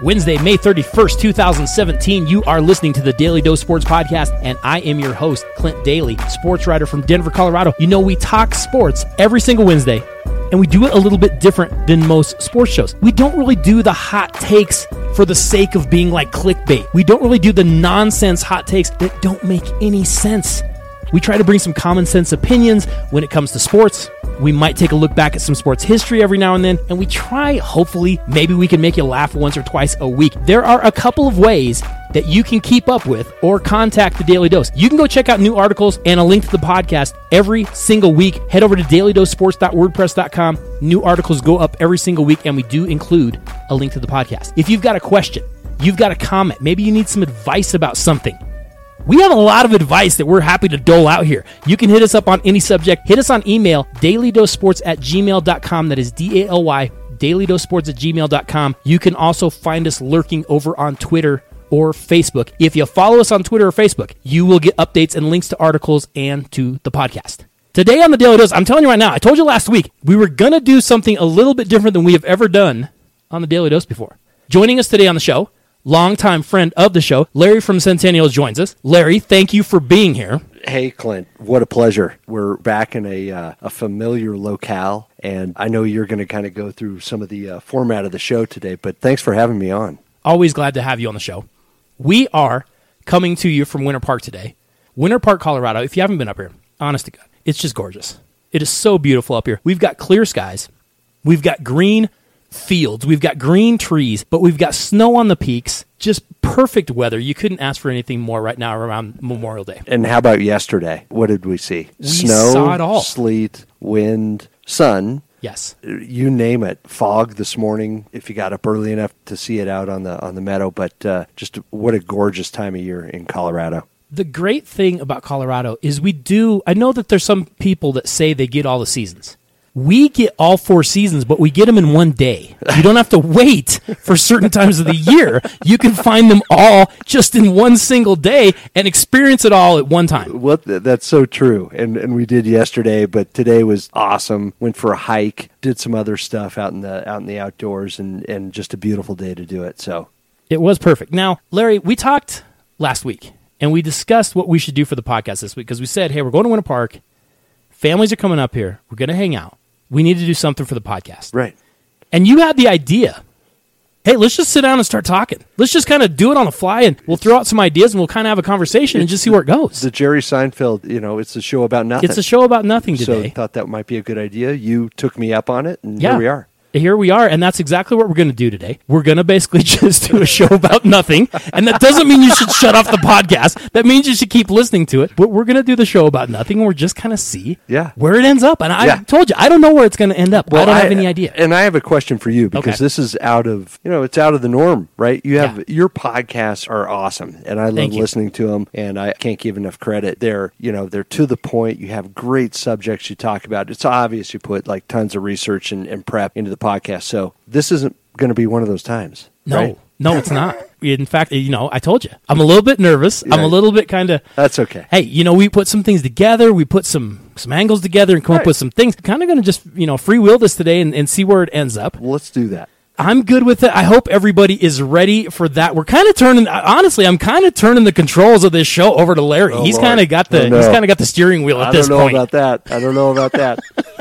Wednesday, May 31st, 2017. You are listening to the Daily Dose Sports Podcast, and I am your host, Clint Daly, sports writer from Denver, Colorado. You know, we talk sports every single Wednesday, and we do it a little bit different than most sports shows. We don't really do the hot takes for the sake of being like clickbait. We don't really do the nonsense hot takes that don't make any sense. We try to bring some common sense opinions when it comes to sports. We might take a look back at some sports history every now and then, and we try, hopefully, maybe we can make you laugh once or twice a week. There are a couple of ways that you can keep up with or contact the Daily Dose. You can go check out new articles and a link to the podcast every single week. Head over to dailydosesports.wordpress.com. New articles go up every single week, and we do include a link to the podcast. If you've got a question, you've got a comment, maybe you need some advice about something, we have a lot of advice that we're happy to dole out here. You can hit us up on any subject. Hit us on email, dailydosesports@gmail.com. That is DALY, dailydosesports@gmail.com. You can also find us lurking over on Twitter or Facebook. If you follow us on Twitter or Facebook, you will get updates and links to articles and to the podcast. Today on the Daily Dose, I'm telling you right now, I told you last week, we were going to do something a little bit different than we have ever done on the Daily Dose before. Joining us today on the show, longtime friend of the show, Larry from Centennial joins us. Larry, thank you for being here. Hey, Clint. What a pleasure. We're back in a familiar locale, and I know you're going to kind of go through some of the format of the show today, but thanks for having me on. Always glad to have you on the show. We are coming to you from Winter Park today. Winter Park, Colorado. If you haven't been up here, honest to God, it's just gorgeous. It is so beautiful up here. We've got clear skies. We've got green fields. We've got green trees, but we've got snow on the peaks. Just perfect weather. You couldn't ask for anything more right now around Memorial Day. And how about yesterday? What did we see? We Snow, saw it all. Sleet, wind, sun. Yes. You name it. Fog this morning, if you got up early enough to see it out on the meadow. But just what a gorgeous time of year in Colorado. The great thing about Colorado is I know that there's some people that say they get all the seasons. We get all 4 seasons, but we get them in one day. You don't have to wait for certain times of the year. You can find them all just in one single day and experience it all at one time. That's so true. And we did yesterday, but today was awesome. Went for a hike, did some other stuff out in the outdoors, and just a beautiful day to do it. So it was perfect. Now, Larry, we talked last week, and we discussed what we should do for the podcast this week because we said, hey, we're going to Winter Park. Families are coming up here. We're going to hang out. We need to do something for the podcast. Right. And you had the idea, hey, let's just sit down and start talking. Let's just kind of do it on the fly, and we'll throw out some ideas, and we'll kind of have a conversation and just see where it goes. The Jerry Seinfeld, it's a show about nothing. It's a show about nothing today. So I thought that might be a good idea. You took me up on it, and here we are. Here we are, and that's exactly what we're going to do today. We're going to basically just do a show about nothing, and that doesn't mean you should shut off the podcast. That means you should keep listening to it. But we're going to do the show about nothing, and we're just kind of see where it ends up. And I told you, I don't know where it's going to end up. Well, I don't have any idea. And I have a question for you, because this is out of, it's out of the norm, right? You have your podcasts are awesome, and I love listening to them, and I can't give enough credit. They're to the point. You have great subjects you talk about. It's obvious you put like tons of research and prep into the podcast. So this isn't going to be one of those times. No, it's not. In fact, I told you, I'm a little bit nervous. I'm a little bit kind of. That's okay. Hey, we put some things together. We put some angles together and come up with some things. Kind of going to just, freewheel this today and see where it ends up. Well, let's do that. I'm good with it. I hope everybody is ready for that. We're kind of turning. Honestly, I'm kind of turning the controls of this show over to Larry. He's kind of got the steering wheel at this point. I don't know about that.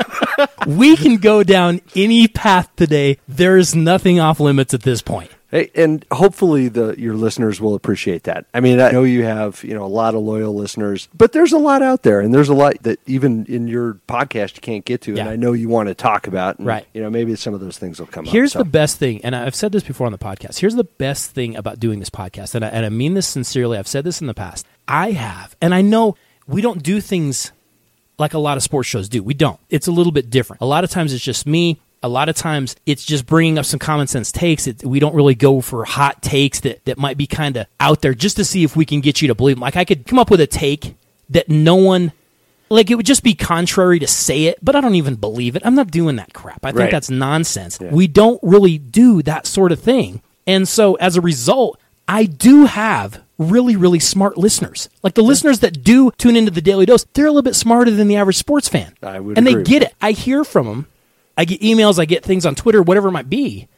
We can go down any path today. There is nothing off limits at this point. Hey, and hopefully your listeners will appreciate that. I mean, I know you have a lot of loyal listeners, but there's a lot out there, and there's a lot that even in your podcast you can't get to, and I know you want to talk about. And, right. Maybe some of those things will come up. Here's the best thing, and I've said this before on the podcast. Here's the best thing about doing this podcast, and I mean this sincerely. I've said this in the past. I know we don't do things like a lot of sports shows do. We don't. It's a little bit different. A lot of times it's just me. A lot of times it's just bringing up some common sense takes. We don't really go for hot takes that might be kind of out there just to see if we can get you to believe them. Like I could come up with a take that no one, like it would just be contrary to say it, but I don't even believe it. I'm not doing that crap. I think that's nonsense. Yeah. We don't really do that sort of thing. And so as a result, I do have really, really smart listeners. Like the listeners that do tune into the Daily Dose, they're a little bit smarter than the average sports fan. I would and agree. They get it. I hear from them. I get emails, I get things on Twitter, whatever it might be,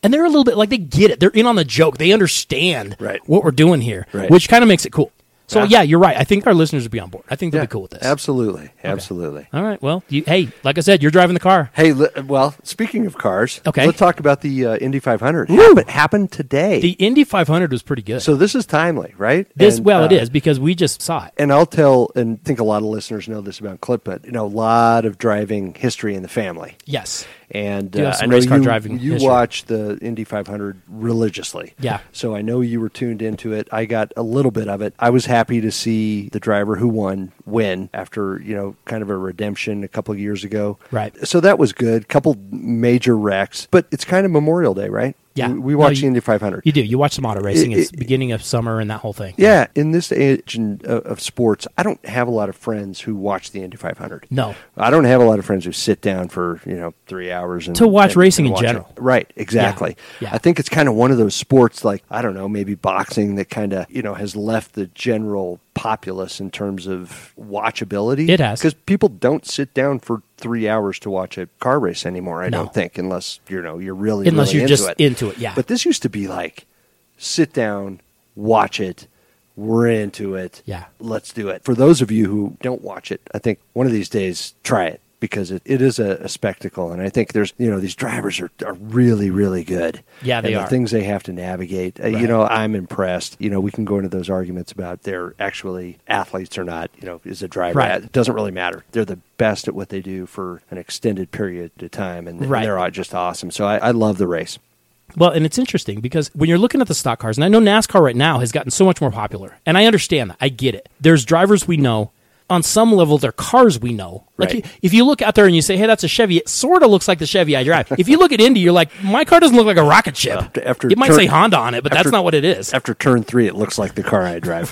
And they're a little bit like they get it. They're in on the joke. They understand what we're doing here, which kind of makes it cool. So, yeah, you're right. I think our listeners would be on board. I think they'll be cool with this. Absolutely. Absolutely. All right. Well, hey, like I said, you're driving the car. Hey, well, speaking of cars, let's talk about the Indy 500. It happened today. The Indy 500 was pretty good. So this is timely, right? It is because we just saw it. And I'll tell, and I think a lot of listeners know this about Clip, but, a lot of driving history in the family. Yes. And I know you watch the Indy 500 religiously. Yeah. So I know you were tuned into it. I got a little bit of it. I was happy to see the driver who win after, kind of a redemption a couple of years ago. Right. So that was good. Couple major wrecks. But it's kind of Memorial Day, right? Yeah. We watch the Indy 500. You do. You watch some auto racing. It's beginning of summer and that whole thing. Yeah. In this age of sports, I don't have a lot of friends who watch the Indy 500. No. I don't have a lot of friends who sit down for, 3 hours. To watch racing in general. Right. Exactly. Yeah. I think it's kind of one of those sports like, I don't know, maybe boxing that kind of, has left the general populace in terms of watchability. It has. Because people don't sit down for 3 hours to watch a car race anymore, I don't think, unless, you're really you're into just it. Into it, yeah. But this used to be like, sit down, watch it, we're into it, let's do it. For those of you who don't watch it, I think one of these days, try it. Because it is a spectacle, and I think there's these drivers are really, really good. Yeah, they and are. The things they have to navigate. Right. I'm impressed. We can go into those arguments about they're actually athletes or not. Is a driver? Right. It doesn't really matter. They're the best at what they do for an extended period of time, and they're just awesome. So I love the race. Well, and it's interesting because when you're looking at the stock cars, and I know NASCAR right now has gotten so much more popular, and I understand that. I get it. There's drivers we know. On some level, they're cars we know. Like if you look out there and you say, hey, that's a Chevy, it sort of looks like the Chevy I drive. If you look at Indy, you're like, my car doesn't look like a rocket ship. It might say Honda on it, but that's not what it is. After turn 3, it looks like the car I drive.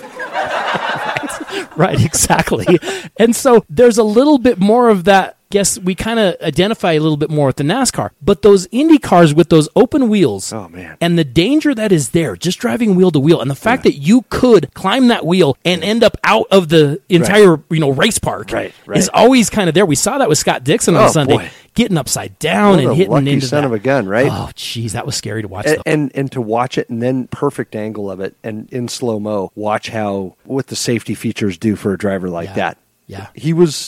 Right, exactly. And so there's a little bit more of that. Guess we kind of identify a little bit more with the NASCAR. But those Indy cars with those open wheels, and the danger that is there, just driving wheel to wheel, and the fact that you could climb that wheel and end up out of the entire race park is always kind of there. We saw that with Scott Dixon on Sunday. Boy. Getting upside down and hitting into son of a gun, right? Oh, geez, that was scary to watch. And to watch it, and then perfect angle of it, and in slow mo, watch what the safety features do for a driver like that. Yeah, he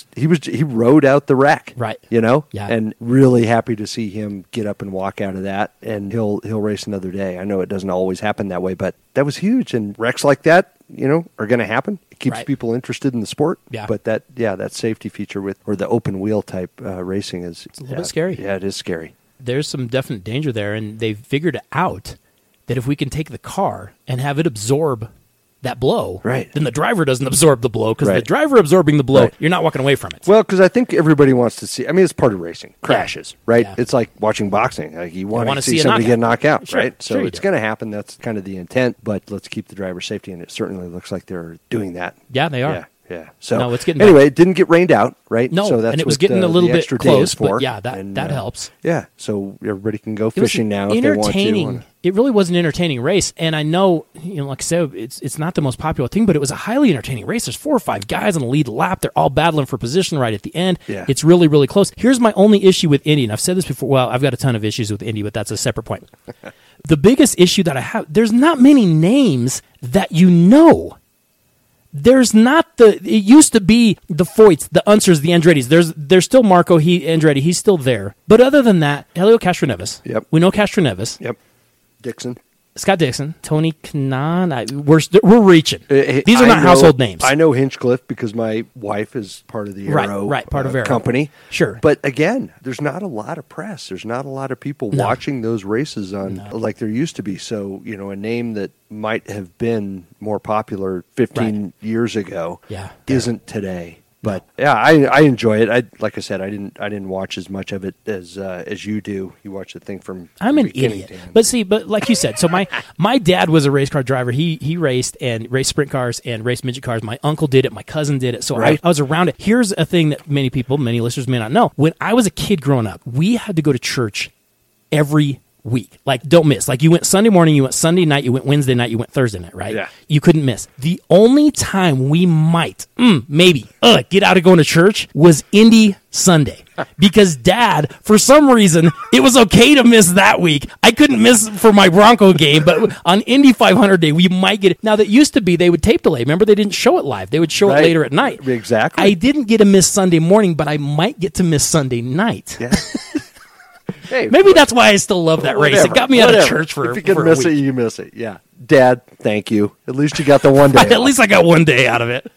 rode out the wreck, right? Yeah, and really happy to see him get up and walk out of that, and he'll race another day. I know it doesn't always happen that way, but that was huge, and wrecks like that, are going to happen. It keeps people interested in the sport. Yeah, but that safety feature or the open wheel type racing it's a little bit scary. Yeah, it is scary. There's some definite danger there, and they've figured out that if we can take the car and have it absorb that blow, then the driver doesn't absorb the blow, because the driver absorbing the blow, you're not walking away from it. Well, because I think everybody wants to see, it's part of racing, crashes, right? Yeah. It's like watching boxing. Like you want to see somebody get knocked out, right? So it's going to happen. That's kind of the intent, but let's keep the driver safety, and it certainly looks like they're doing that. Yeah, they are. Yeah. So no, it's getting anyway, it didn't get rained out, right? No, so that's and it was getting a little bit close, but that helps. Yeah, so everybody can go fishing now if they want to. It really was an entertaining race, and I know, like I said, it's not the most popular thing, but it was a highly entertaining race. There's 4 or 5 guys on the lead lap. They're all battling for position right at the end. Yeah. It's really, really close. Here's my only issue with Indy, and I've said this before. Well, I've got a ton of issues with Indy, but that's a separate point. The biggest issue that I have, there's not many names that you know. There's not it used to be the Foyts, the Unsers, the Andretti's. There's still Marco Andretti. He's still there. But other than that, Helio Castroneves. Yep. We know Castroneves. Yep. Dixon. Scott Dixon, Tony Kanaan. We're reaching. These are not household names. I know Hinchcliffe because my wife is part of the Arrow part of Arrow company. Sure. But again, there's not a lot of press. There's not a lot of people watching those races like there used to be. So, a name that might have been more popular 15 years ago isn't today. But I enjoy it. Like I said, I didn't watch as much of it as you do. You watch the thing from. I'm an idiot, but like you said, so my dad was a race car driver. He raced sprint cars and raced midget cars. My uncle did it. My cousin did it. So I was around it. Here's a thing that many listeners may not know. When I was a kid growing up, we had to go to church every week. Like, don't miss. Like, you went Sunday morning, you went Sunday night, you went Wednesday night, you went Thursday night, right? Yeah. You couldn't miss. The only time we might, maybe, get out of going to church was Indy Sunday. Because Dad, for some reason, it was okay to miss that week. I couldn't miss for my Bronco game, but on Indy 500 day, we might get it. Now, that used to be they would tape delay. Remember, they didn't show it live. They would show it later at night. Exactly. I didn't get to miss Sunday morning, but I might get to miss Sunday night. Yeah. Hey, maybe that's why I still love that race. It got me out of church for a week. If you can miss it, you miss it. Yeah. Dad, thank you. At least you got the one day. At least I got one day out of it.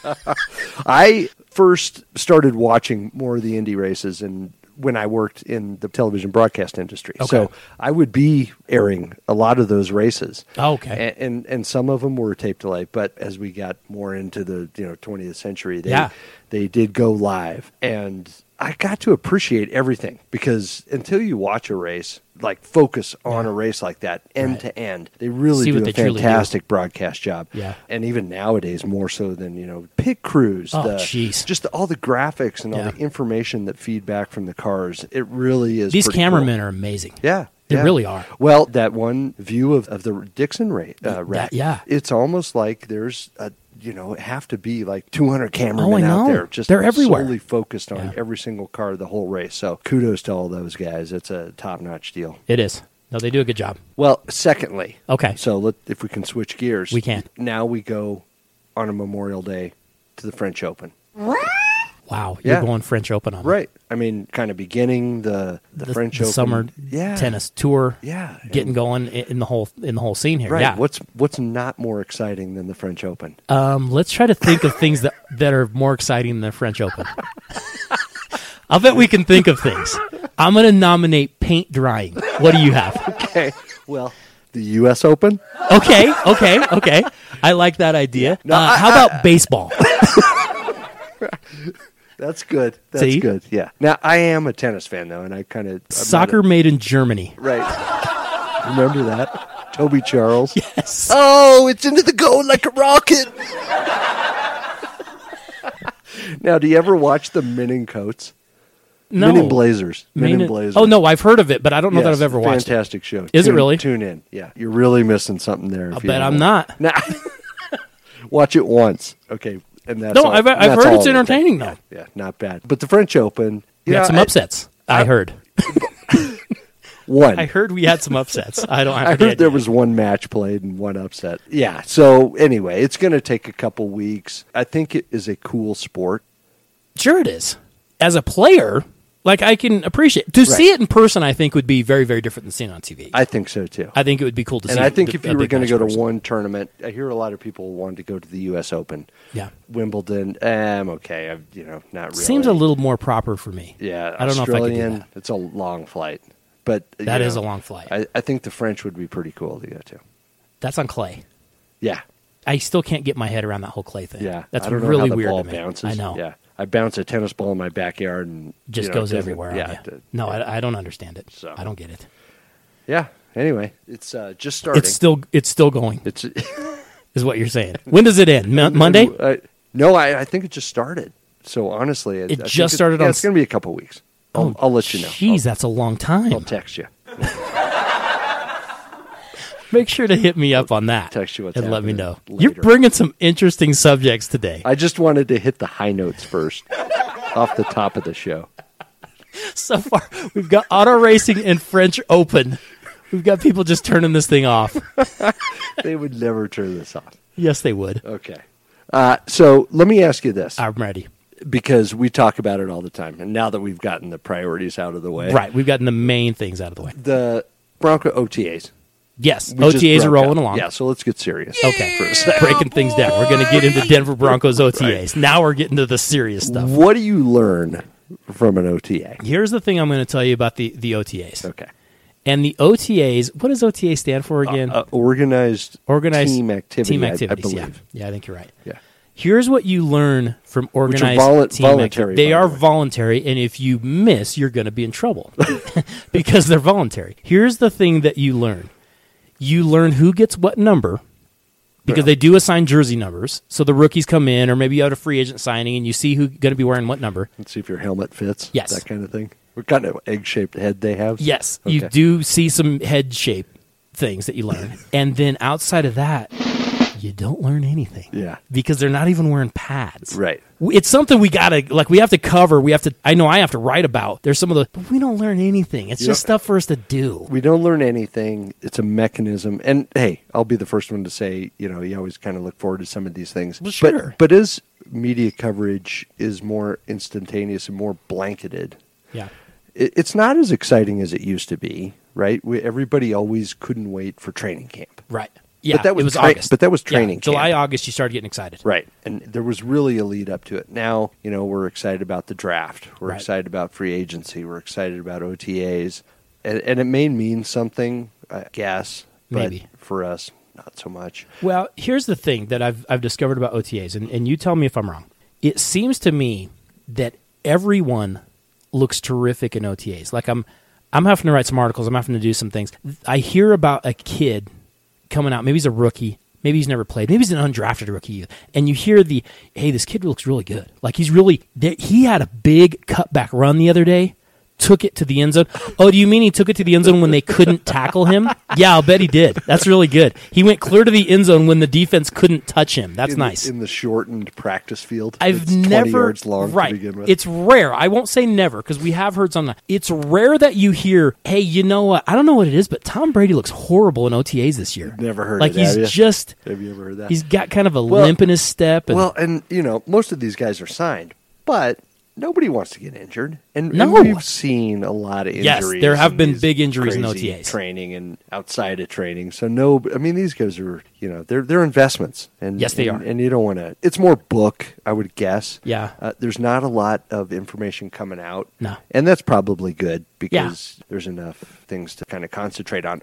I first started watching more of the Indy races and when I worked in the television broadcast industry. Okay. So I would be airing a lot of those races. Oh, okay. And some of them were tape delay, but as we got more into the 20th century, they did go live. And I got to appreciate everything because until you watch a race, like focus on a race like that end to end, they really do a fantastic broadcast job. Yeah. And even nowadays, more so than, pit crews, just all the graphics and all the information that feed back from the cars. It really is. These cameramen are amazing. Yeah. They really are. Well, that one view of the Dixon wreck, it's almost like there's have to be like 200 cameramen out there. They're everywhere. Solely focused on every single car the whole race. So kudos to all those guys. It's a top-notch deal. It is. No, they do a good job. Well, secondly. Okay. So if we can switch gears. We can. Now we go on a Memorial Day to the French Open. Wow, you're going French Open on right. I mean, kind of beginning the French Open summer tennis tour. Yeah, getting going in the whole scene here. Right. Yeah. What's not more exciting than the French Open? Let's try to think of things that are more exciting than the French Open. I'll bet we can think of things. I'm going to nominate paint drying. What do you have? Okay. Well, the U.S. Open. Okay. I like that idea. No, how about baseball? That's good. That's good. Yeah. Now, I am a tennis fan, though, and I kind of... Soccer made in Germany. Right. Remember that? Toby Charles. Yes. Oh, it's into the goal like a rocket. Now, do you ever watch the Men in Coats? No. Men in Blazers. Men in Blazers. Oh, no, I've heard of it, but I don't know that I've ever watched it. Fantastic show. Is it really? Tune in. Yeah. You're really missing something there. I'll bet I'm not. Nah. Watch it once. Okay. And that's I've heard it's entertaining, though. Yeah, not bad. But the French Open... We had some upsets, I heard. One. I heard we had some upsets. I heard there was one match played and one upset. Yeah, so anyway, it's going to take a couple weeks. I think it is a cool sport. Sure it is. As a player... Like, I can appreciate to see it in person. I think would be very, very different than seeing it on TV. I think so too. I think it would be cool to see. And I think if you were going to go to one tournament, I hear a lot of people wanted to go to the U.S. Open. Yeah, Wimbledon. I'm okay. Not really. Seems a little more proper for me. Yeah, I don't know if I could do that. It's a long flight, but that is a long flight. I think the French would be pretty cool to go to. That's on clay. Yeah, I still can't get my head around that whole clay thing. Yeah, that's I don't know really how the weird ball to me. bounces. I know. Yeah. I bounce a tennis ball in my backyard and just goes everywhere. Yeah. I don't understand it. So. I don't get it. Yeah. Anyway, it's just starting. It's still going. It's is what you're saying. When does it end? Monday? No, I think it just started. So honestly, it just started. It's going to be a couple weeks. I'll let you know. Jeez, that's a long time. I'll text you. Make sure to hit me up on that. Text you and let me know. Later. You're bringing some interesting subjects today. I just wanted to hit the high notes first, off the top of the show. So far, we've got auto racing and French Open. We've got people just turning this thing off. They would never turn this off. Yes, they would. Okay. So let me ask you this. I'm ready. Because we talk about it all the time, and now that we've gotten the priorities out of the way. Right, we've gotten the main things out of the way. The Bronco OTAs. Yes, OTAs are rolling along. Yeah, so let's get serious. Okay, for a second. Breaking things down. We're going to get into Denver Broncos OTAs. Right. Now we're getting to the serious stuff. What do you learn from an OTA? Here's the thing I'm going to tell you about the OTAs. Okay. And the OTAs, what does OTA stand for again? Organized team activity, team activities, I believe. Yeah, I think you're right. Yeah. Here's what you learn from organized team voluntary. They are voluntary, and if you miss, you're going to be in trouble because they're voluntary. Here's the thing that you learn. You learn who gets what number because they do assign jersey numbers. So the rookies come in, or maybe you have a free agent signing, and you see who's going to be wearing what number. Let's see if your helmet fits. Yes. That kind of thing. What kind of egg-shaped head they have? Yes, okay. You do see some head-shaped things that you learn. And then outside of that, you don't learn anything. Yeah. Because they're not even wearing pads. Right. It's something we have to cover. I know I have to write about. There's some of but we don't learn anything. It's just stuff for us to do. We don't learn anything. It's a mechanism. And hey, I'll be the first one to say, you always kind of look forward to some of these things. Well, sure. But as media coverage is more instantaneous and more blanketed, yeah, it's not as exciting as it used to be, right? Everybody always couldn't wait for training camp. Right. Yeah, but that was August. But that was training camp. July, August, you started getting excited. Right. And there was really a lead up to it. Now, we're excited about the draft. We're excited about free agency. We're excited about OTAs. And it may mean something, I guess. Maybe. But for us, not so much. Well, here's the thing that I've discovered about OTAs, and you tell me if I'm wrong. It seems to me that everyone looks terrific in OTAs. Like I'm having to write some articles. I'm having to do some things. I hear about a kid coming out. Maybe he's a rookie. Maybe he's never played. Maybe he's an undrafted rookie. And you hear hey, this kid looks really good. Like he had a big cutback run the other day. Took it to the end zone. Oh, do you mean he took it to the end zone when they couldn't tackle him? Yeah, I'll bet he did. That's really good. He went clear to the end zone when the defense couldn't touch him. That's nice. In the shortened practice field. I've never 20 yards long to begin with. It's rare. I won't say never because we have heard something. It's rare that you hear, hey, you know what? I don't know what it is, but Tom Brady looks horrible in OTAs this year. Never heard like of that. He's just. Have you ever heard that? He's got kind of a limp in his step. And most of these guys are signed, but nobody wants to get injured. And we've seen a lot of injuries. Yes, there have been big injuries in OTAs. Training and outside of training. So these guys are, they're investments. And yes, they are. And you don't want to, it's more book, I would guess. Yeah. There's not a lot of information coming out. No. And that's probably good because there's enough things to kind of concentrate on.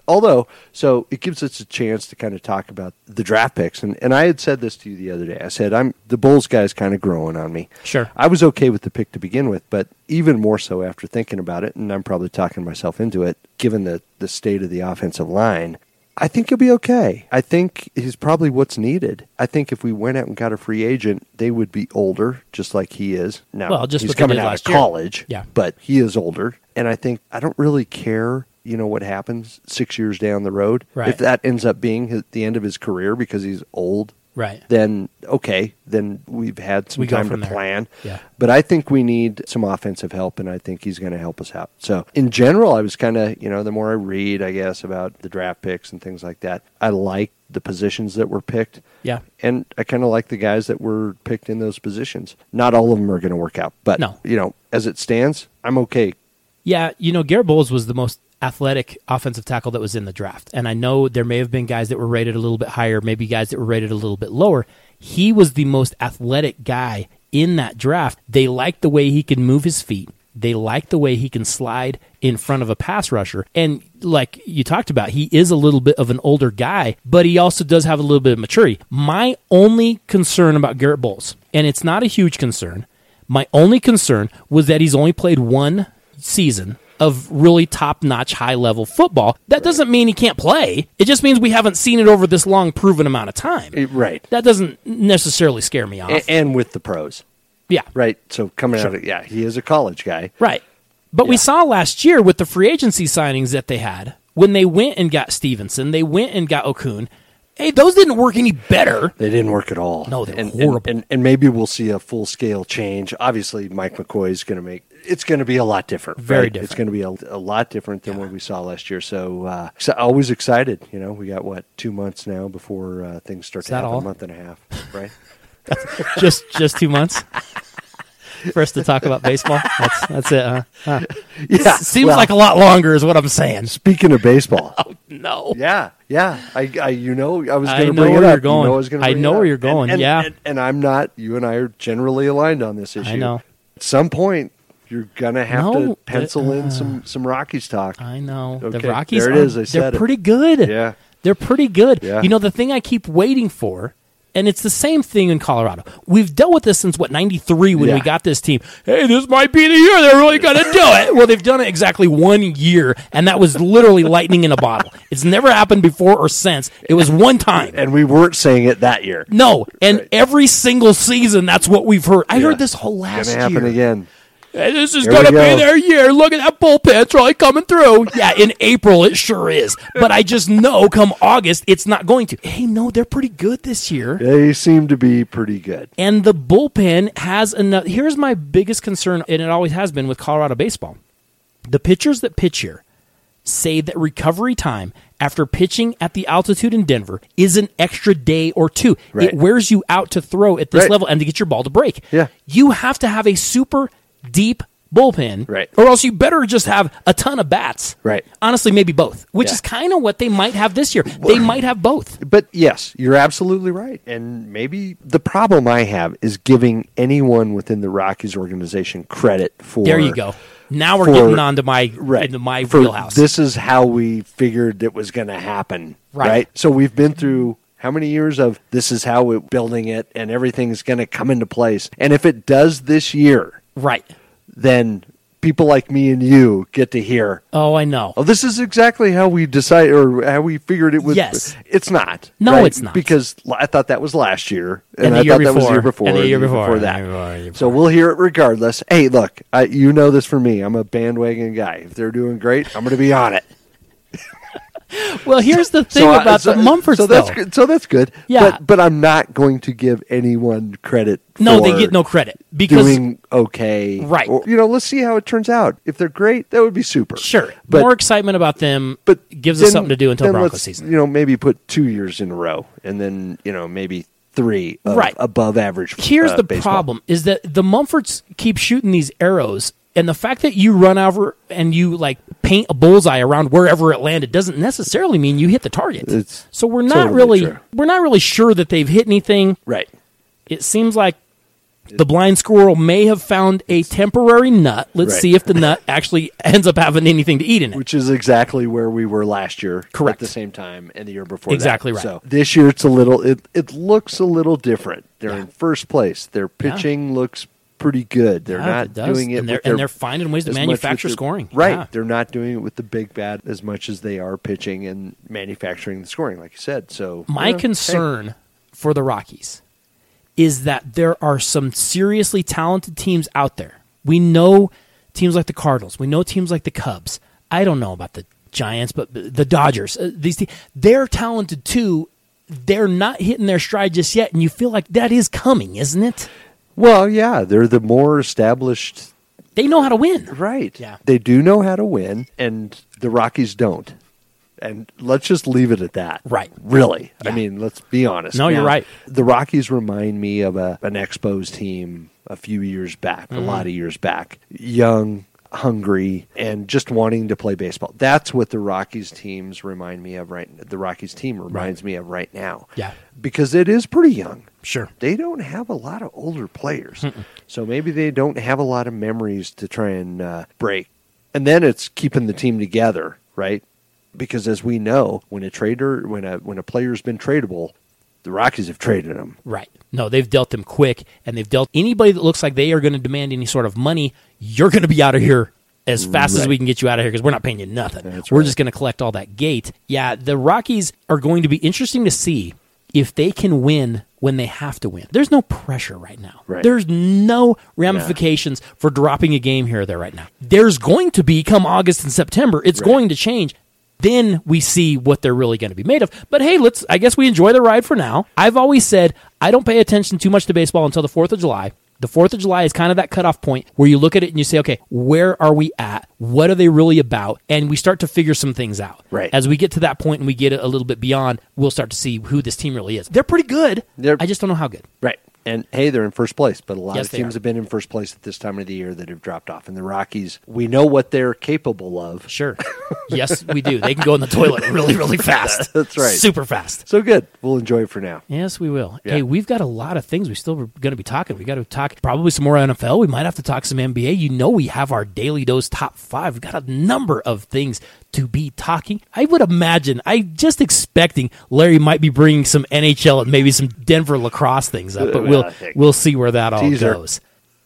So it gives us a chance to kind of talk about the draft picks. And I had said this to you the other day. I said, the Bulls guy's kind of growing on me. Sure. I was okay with the pick to begin with, but even more so after thinking about it, and I'm probably talking myself into it, given the state of the offensive line, I think he'll be okay. I think he's probably what's needed. I think if we went out and got a free agent, they would be older, just like he is. Now, he's coming out of college, but he is older. And I don't really care, what happens 6 years down the road. Right. If that ends up being the end of his career because he's old, right, then okay, then we've had some time to plan. Yeah. But I think we need some offensive help, and I think he's going to help us out. So in general, I was kind of, the more I read, I guess, about the draft picks and things like that, I like the positions that were picked. Yeah. And I kind of like the guys that were picked in those positions. Not all of them are going to work out, but no. As it stands, I'm okay. Yeah, Garrett Bowles was the most athletic offensive tackle that was in the draft. And I know there may have been guys that were rated a little bit higher, maybe guys that were rated a little bit lower. He was the most athletic guy in that draft. They liked the way he can move his feet. They liked the way he can slide in front of a pass rusher. And like you talked about, he is a little bit of an older guy, but he also does have a little bit of maturity. My only concern about Garrett Bowles, and it's not a huge concern, my only concern was that he's only played one season of really top-notch, high-level football. That doesn't mean he can't play. It just means we haven't seen it over this long, proven amount of time. Right. That doesn't necessarily scare me off. And with the pros. Yeah. Right. So coming out of he is a college guy. Right. But we saw last year with the free agency signings that they had, when they went and got Stevenson, they went and got Okun, hey, those didn't work any better. They didn't work at all. No, they were horrible. And maybe we'll see a full-scale change. Obviously, Mike McCoy is going to it's going to be a lot different. Very different. It's going to be a lot different than what we saw last year. So always excited. We got, 2 months now before things start to happen, a month and a half, right? just 2 months? For us to talk about baseball? That's it, huh? Yeah. Seems like a lot longer is what I'm saying. Speaking of baseball. Oh, no. Yeah. I was going to bring it up. I know where you're going. And I'm not, you and I are generally aligned on this issue. I know. At some point, you're going to have to pencil in some Rockies talk. I know. Okay, the Rockies, there it is. I said they're pretty good. Yeah. They're pretty good. Yeah. The thing I keep waiting for, and it's the same thing in Colorado. We've dealt with this since, 93 when we got this team. Hey, this might be the year they're really going to do it. Well, they've done it exactly 1 year, and that was literally lightning in a bottle. It's never happened before or since. It was one time. And we weren't saying it that year. No, and every single season, that's what we've heard. I heard this whole last year. It's going to happen again. This is going to be their year. Look at that bullpen. It's really coming through. Yeah, in April, it sure is. But I just know come August, it's not going to. Hey, no, they're pretty good this year. They seem to be pretty good. And the bullpen has enough. Here's my biggest concern, and it always has been with Colorado baseball. The pitchers that pitch here say that recovery time after pitching at the altitude in Denver is an extra day or two. Right. It wears you out to throw at this level and to get your ball to break. Yeah. You have to have a super deep bullpen, or else you better just have a ton of bats. Right. Honestly, maybe both, which is kind of what they might have this year. They might have both. But yes, you're absolutely right. And maybe the problem I have is giving anyone within the Rockies organization credit for... There you go. Now we're getting on to my wheelhouse. This is how we figured it was going to happen, right? So we've been through how many years of this is how we're building it and everything's going to come into place. And if it does this year, then people like me and you get to hear, oh, I know. Oh, this is exactly how we decided or how we figured it was. Yes. It's not. No, it's not. Because I thought that was last year. And I thought that was the year before. And the year before that. So we'll hear it regardless. Hey, look, you know this from me. I'm a bandwagon guy. If they're doing great, I'm going to be on it. Well, here's the thing about the Mumfords, so that's good. Yeah. But I'm not going to give anyone credit for they get no credit. Because doing okay. Right. Or, let's see how it turns out. If they're great, that would be super. Sure. But more excitement about them gives us something to do until Broncos season. Maybe put 2 years in a row and then, maybe 3 of above average Here's the baseball. problem is that the Mumfords keep shooting these arrows. And the fact that you run over and you paint a bullseye around wherever it landed doesn't necessarily mean you hit the target. So we're not really sure that they've hit anything. Right. It seems like the blind squirrel may have found a temporary nut. Let's see if the nut actually ends up having anything to eat in it. Which is exactly where we were last year. Correct. At the same time and the year before exactly that. Right. So this year it's it looks a little different. They're in first place. Their pitching looks pretty good. They're not doing it, and they're finding ways to manufacture scoring. Right, yeah. They're not doing it with the big bat as much as they are pitching and manufacturing the scoring, like you said. So my concern for the Rockies is that there are some seriously talented teams out there. We know teams like the Cardinals. We know teams like the Cubs. I don't know about the Giants, but the Dodgers. These teams, they're talented too. They're not hitting their stride just yet, and you feel like that is coming, isn't it? Well, yeah, they're the more established. They know how to win. Right. Yeah. They do know how to win, and the Rockies don't. And let's just leave it at that. Right. Really. Yeah. I mean, let's be honest. No, you're right. The Rockies remind me of an Expos team a few years back, a lot of years back. Young, hungry, and just wanting to play baseball. That's what the Rockies teams remind me of the Rockies team reminds me of right now. Yeah. Because it is pretty young. Sure. They don't have a lot of older players. So maybe they don't have a lot of memories to try and break. And then it's keeping the team together, right? Because as we know, when a player's been tradable, the Rockies have traded them. Right. No, they've dealt them quick, and they've dealt anybody that looks like they are going to demand any sort of money, you're going to be out of here as fast as we can get you out of here because we're not paying you nothing. We're just going to collect all that gate. Yeah, the Rockies are going to be interesting to see if they can win when they have to win. There's no pressure right now. Right. There's no ramifications for dropping a game here or there right now. There's going to be, come August and September, it's going to change. Then we see what they're really going to be made of. But hey, I guess we enjoy the ride for now. I've always said I don't pay attention too much to baseball until the 4th of July. The 4th of July is kind of that cutoff point where you look at it and you say, okay, where are we at? What are they really about? And we start to figure some things out. Right. As we get to that point and we get a little bit beyond, we'll start to see who this team really is. They're pretty good. I just don't know how good. Right. And, hey, they're in first place, but a lot of teams have been in first place at this time of the year that have dropped off. And the Rockies, we know what they're capable of. Sure. Yes, we do. They can go in the toilet really, really fast. That's right. Super fast. So good. We'll enjoy it for now. Yes, we will. Yeah. Hey, we've got a lot of things we still are going to be talking. We got to talk probably some more NFL. We might have to talk some NBA. You know we have our Daily Dose Top 5. We've got a number of things to be talking. I would imagine, I'm just expecting Larry might be bringing some NHL and maybe some Denver lacrosse things up, but we'll see where that all goes.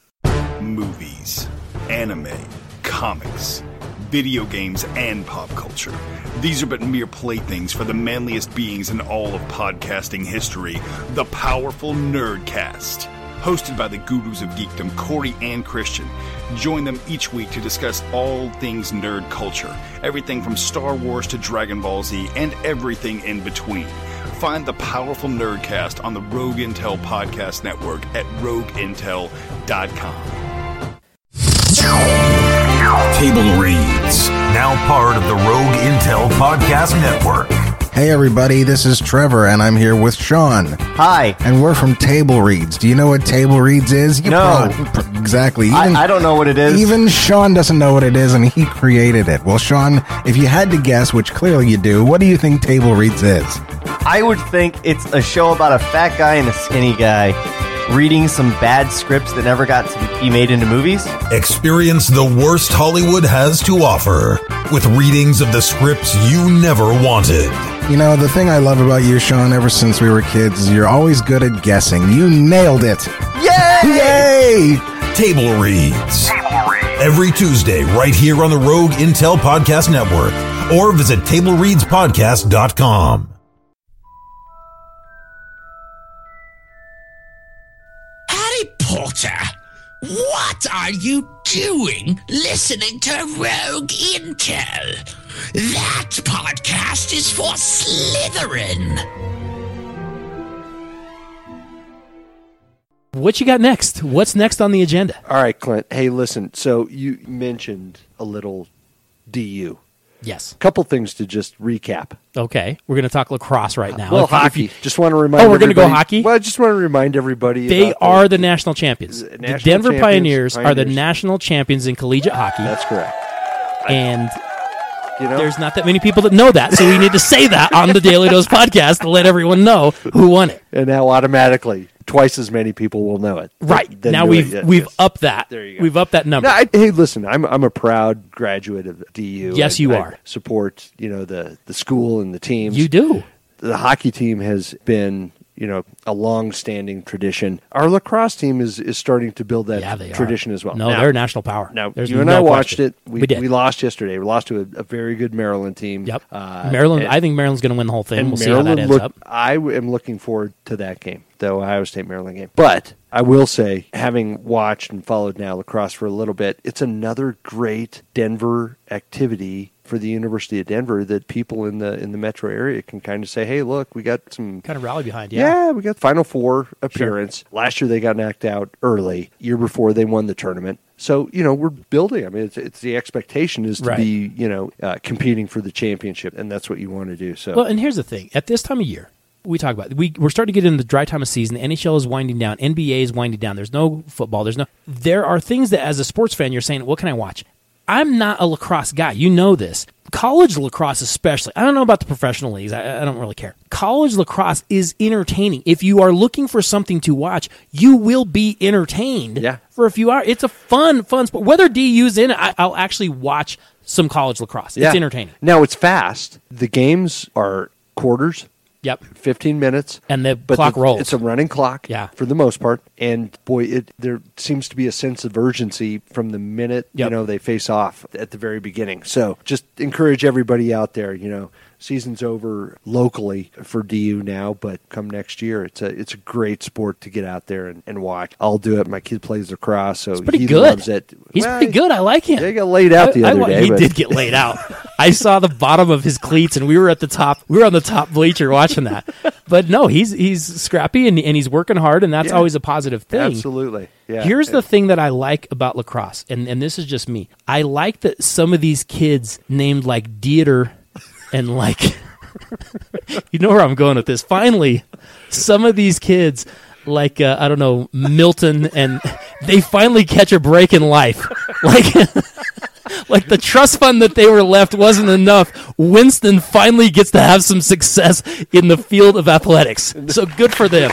Movies, anime, comics, video games, and pop culture. These are but mere playthings for the manliest beings in all of podcasting history, the Powerful Nerdcast. hosted by the gurus of geekdom, Corey and Christian. Join them each week to discuss all things nerd culture, everything from Star Wars to Dragon Ball Z, and everything in between. Find the powerful Nerdcast on the Rogue Intel Podcast Network at rogueintel.com. Table Reads, now part of the Rogue Intel Podcast Network. Hey everybody, this is Trevor, and I'm here with Sean. Hi. And we're from Table Reads. Do you know what Table Reads is? No. Exactly. I don't know what it is. Even Sean doesn't know what it is, and he created it. Well, Sean, if you had to guess, which clearly you do, what do you think Table Reads is? I would think it's a show about a fat guy and a skinny guy reading some bad scripts that never got to be made into movies. Experience the worst Hollywood has to offer with readings of the scripts you never wanted. You know, the thing I love about you, Sean, ever since we were kids, is you're always good at guessing. You nailed it. Yay! Yay! Table Reads. Every Tuesday, right here on the Rogue Intel Podcast Network, or visit TableReadsPodcast.com. Harry Potter, what are you doing listening to Rogue Intel? That podcast is for Slytherin. What you got next? What's next on the agenda? All right, Clint. Hey, listen. So you mentioned a little DU. Yes. A couple things to just recap. Okay. We're going to talk lacrosse right now. Well, hockey. Just want to remind we're going to go hockey? Well, I just want to remind everybody. They are the national champions. The Denver Pioneers are the national champions in collegiate hockey. That's correct. And there's not that many people that know that, so we need to say that on the Daily Dose podcast to let everyone know who won it. And now automatically, twice as many people will know it. Right. Now we've upped that. There you go. We've upped that number. No, hey, listen, I'm a proud graduate of DU. Yes, you are. I support, the school and the teams. You do. The hockey team has been, a long-standing tradition. Our lacrosse team is starting to build that tradition as well. No, they're a national power. Now, you and I watched it. We did. We lost yesterday. We lost to a very good Maryland team. Yep. Maryland. I think Maryland's going to win the whole thing. We'll see how that ends up. I am looking forward to that game, the Ohio State-Maryland game. But I will say, having watched and followed now lacrosse for a little bit, it's another great Denver activity for the University of Denver that people in the metro area can kind of say, hey, look, we got some kind of rally behind. Yeah, we got Final Four appearance. Sure. Last year they got knocked out early. Year before they won the tournament. So, we're building. I mean, it's the expectation is to be, competing for the championship, and that's what you want to do. So, well, and here's the thing. At this time of year, we talk about we're starting to get into the dry time of season. The NHL is winding down. NBA is winding down. There's no football. There are things that, as a sports fan, you're saying, what can I watch? I'm not a lacrosse guy. You know this. College lacrosse especially. I don't know about the professional leagues. I don't really care. College lacrosse is entertaining. If you are looking for something to watch, you will be entertained for a few hours. It's a fun sport. Whether DU's in it, I'll actually watch some college lacrosse. It's entertaining. Now, it's fast. The games are quarters. Yep. 15 minutes. And the clock rolls. It's a running clock for the most part. And, boy, there seems to be a sense of urgency from the minute, they face off at the very beginning. So just encourage everybody out there, season's over locally for DU now, but come next year, it's a great sport to get out there and watch. I'll do it. My kid plays lacrosse, so he loves it. He's pretty good. I like him. He got laid out the other day. He did get laid out. I saw the bottom of his cleats, and we were at the top. We were on the top bleacher watching that. But no, he's scrappy and he's working hard, and that's always a positive thing. Absolutely. Yeah. Here's the thing that I like about lacrosse, and this is just me. I like that some of these kids named like Dieter and like, you know where I'm going with this. Finally, some of these kids like, I don't know, Milton, and they finally catch a break in life. Like the trust fund that they were left wasn't enough. Winston finally gets to have some success in the field of athletics. So good for them.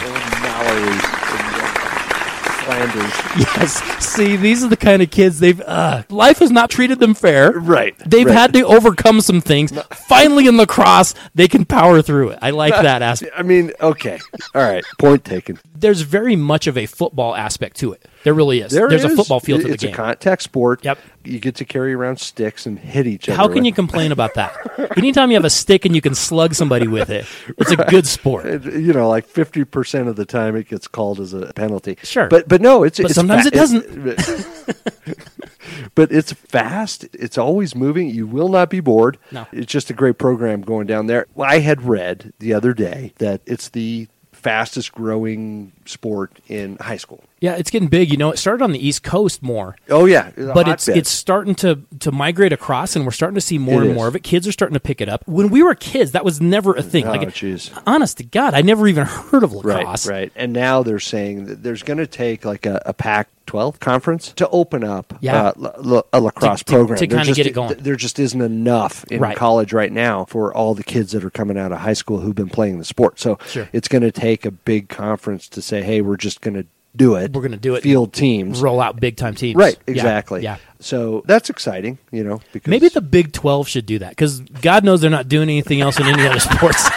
Yes. See, these are the kind of kids life has not treated them fair. Right. They've had to overcome some things. No. Finally, in lacrosse, they can power through it. I like that aspect. I mean, okay. All right. Point taken. there's very much of a football aspect to it. There really is. There's a football feel to the game. It's a contact sport. Yep. You get to carry around sticks and hit each other. How can you complain about that? Anytime you have a stick and you can slug somebody with it, it's a good sport. Like 50% of the time it gets called as a penalty. Sure. But no, it's sometimes it doesn't. But it's fast. It's always moving. You will not be bored. No. It's just a great program going down there. Well, I had read the other day that it's the fastest growing sport in high school. Yeah, it's getting big. It started on the East Coast more. Oh, yeah. But it's starting to migrate across, and we're starting to see more and more of it. Kids are starting to pick it up. When we were kids, that was never a thing. Honest to God, I never even heard of lacrosse. Right. And now they're saying that there's going to take like a Pac-12 conference to open up a lacrosse program. To kind of get it going. There just isn't enough in college right now for all the kids that are coming out of high school who've been playing the sport. So it's going to take a big conference to say, hey, we're just going to do it. We're going to do it. Field teams. Roll out big-time teams. Right, exactly. Yeah. So that's exciting, because maybe the Big 12 should do that, because God knows they're not doing anything else in any other sports.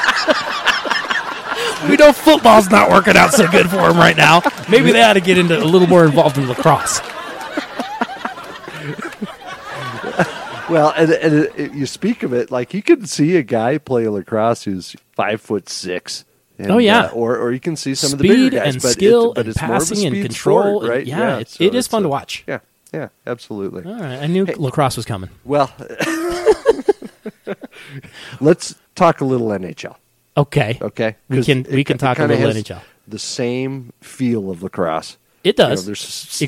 We know football's not working out so good for them right now. Maybe they ought to get into a little more involved in lacrosse. Well, and you speak of it, like you can see a guy play lacrosse who's 5'6". And, or you can see some of the bigger guys, and skill and it's passing more of a and control, sport, right? It is fun to watch. Yeah, absolutely. All right, I knew lacrosse was coming. Well, let's talk a little NHL. Okay. We can talk a little NHL. The same feel of lacrosse. It does. There's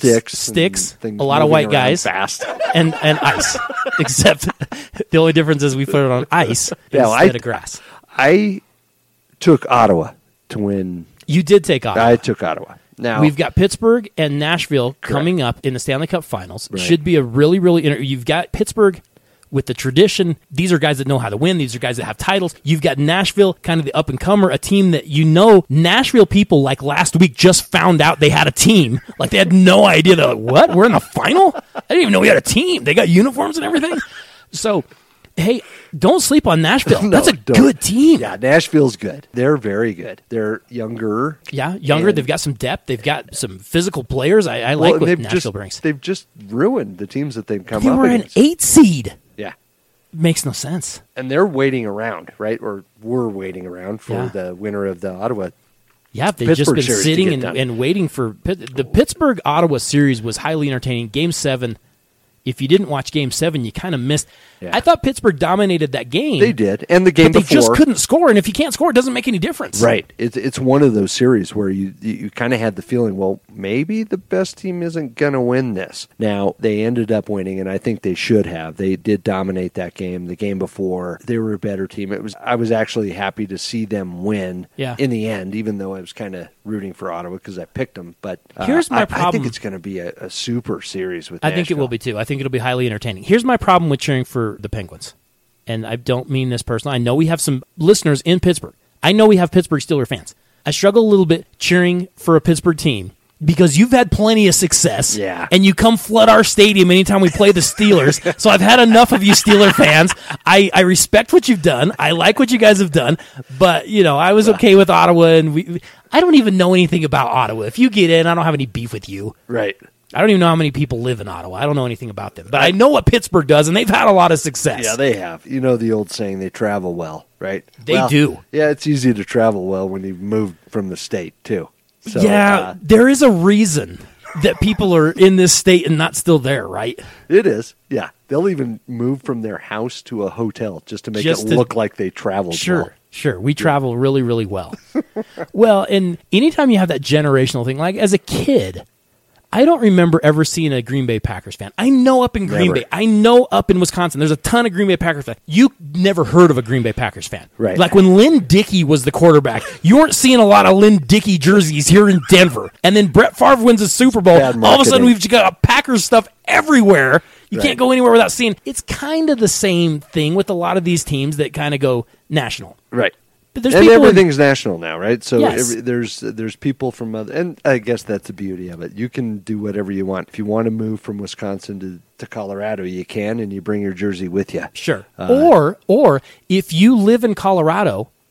sticks, a lot of white guys, fast, and ice. Except the only difference is we put it on ice instead of grass. I took Ottawa to win. You did take Ottawa. I took Ottawa. Now we've got Pittsburgh and Nashville coming up in the Stanley Cup Finals. Right. Should be a really, really. You've got Pittsburgh with the tradition. These are guys that know how to win. These are guys that have titles. You've got Nashville, kind of the up and comer, a team that Nashville people like last week just found out they had a team. Like they had no idea. They're like, what? We're in the final? I didn't even know we had a team. They got uniforms and everything. So. Hey, don't sleep on Nashville. That's a good team. Yeah, Nashville's good. They're very good. They're younger. Yeah, younger. They've got some depth. They've got some physical players. I like what Nashville brings. They've just ruined the teams that they've come up against. They were an 8 seed. Yeah. Makes no sense. And they're waiting around, right? Or were waiting around for the winner of the Ottawa. Yeah, they've just been sitting and waiting for the Pittsburgh-Ottawa series was highly entertaining. Game 7. If you didn't watch Game 7, you kind of missed. Yeah. I thought Pittsburgh dominated that game. They did, and the game before. They just couldn't score, and if you can't score, it doesn't make any difference. Right. It's one of those series where you kind of had the feeling, well, maybe the best team isn't going to win this. Now, they ended up winning, and I think they should have. They did dominate that game. The game before, they were a better team. I was actually happy to see them win in the end, even though I was kind of rooting for Ottawa because I picked them. But here's my problem. I think it's going to be a super series with Nashville. I think it will be, too. I think it'll be highly entertaining. Here's my problem with cheering for the Penguins. And I don't mean this personally. I know we have some listeners in Pittsburgh. I know we have Pittsburgh Steelers fans. I struggle a little bit cheering for a Pittsburgh team because you've had plenty of success. Yeah. And you come flood our stadium anytime we play the Steelers. So I've had enough of you Steeler fans. I respect what you've done. I like what you guys have done. But, I was okay with Ottawa. And I don't even know anything about Ottawa. If you get in, I don't have any beef with you. Right. I don't even know how many people live in Ottawa. I don't know anything about them. But I know what Pittsburgh does, and they've had a lot of success. Yeah, they have. You know the old saying, they travel well, right? They do. Yeah, it's easy to travel well when you've moved from the state, too. So, there is a reason that people are in this state and not still there, right? It is, yeah. They'll even move from their house to a hotel just to make it look like they traveled well. Sure. We travel really, really well. Well, and anytime you have that generational thing, like as a kid, I don't remember ever seeing a Green Bay Packers fan. I know up in Green Bay. I know up in Wisconsin, there's a ton of Green Bay Packers fans. You never heard of a Green Bay Packers fan. Right. Like when Lynn Dickey was the quarterback, you weren't seeing a lot of Lynn Dickey jerseys here in Denver. And then Brett Favre wins a Super Bowl. All of a sudden, we've got Packers stuff everywhere. You can't go anywhere without seeing. It's kind of the same thing with a lot of these teams that kind of go national. Right. But there's and everything's national now, right? So yes. There's people from other, and I guess that's the beauty of it. You can do whatever you want. If you want to move from Wisconsin to Colorado, you can, and you bring your jersey with you. Sure. Or if you live in Colorado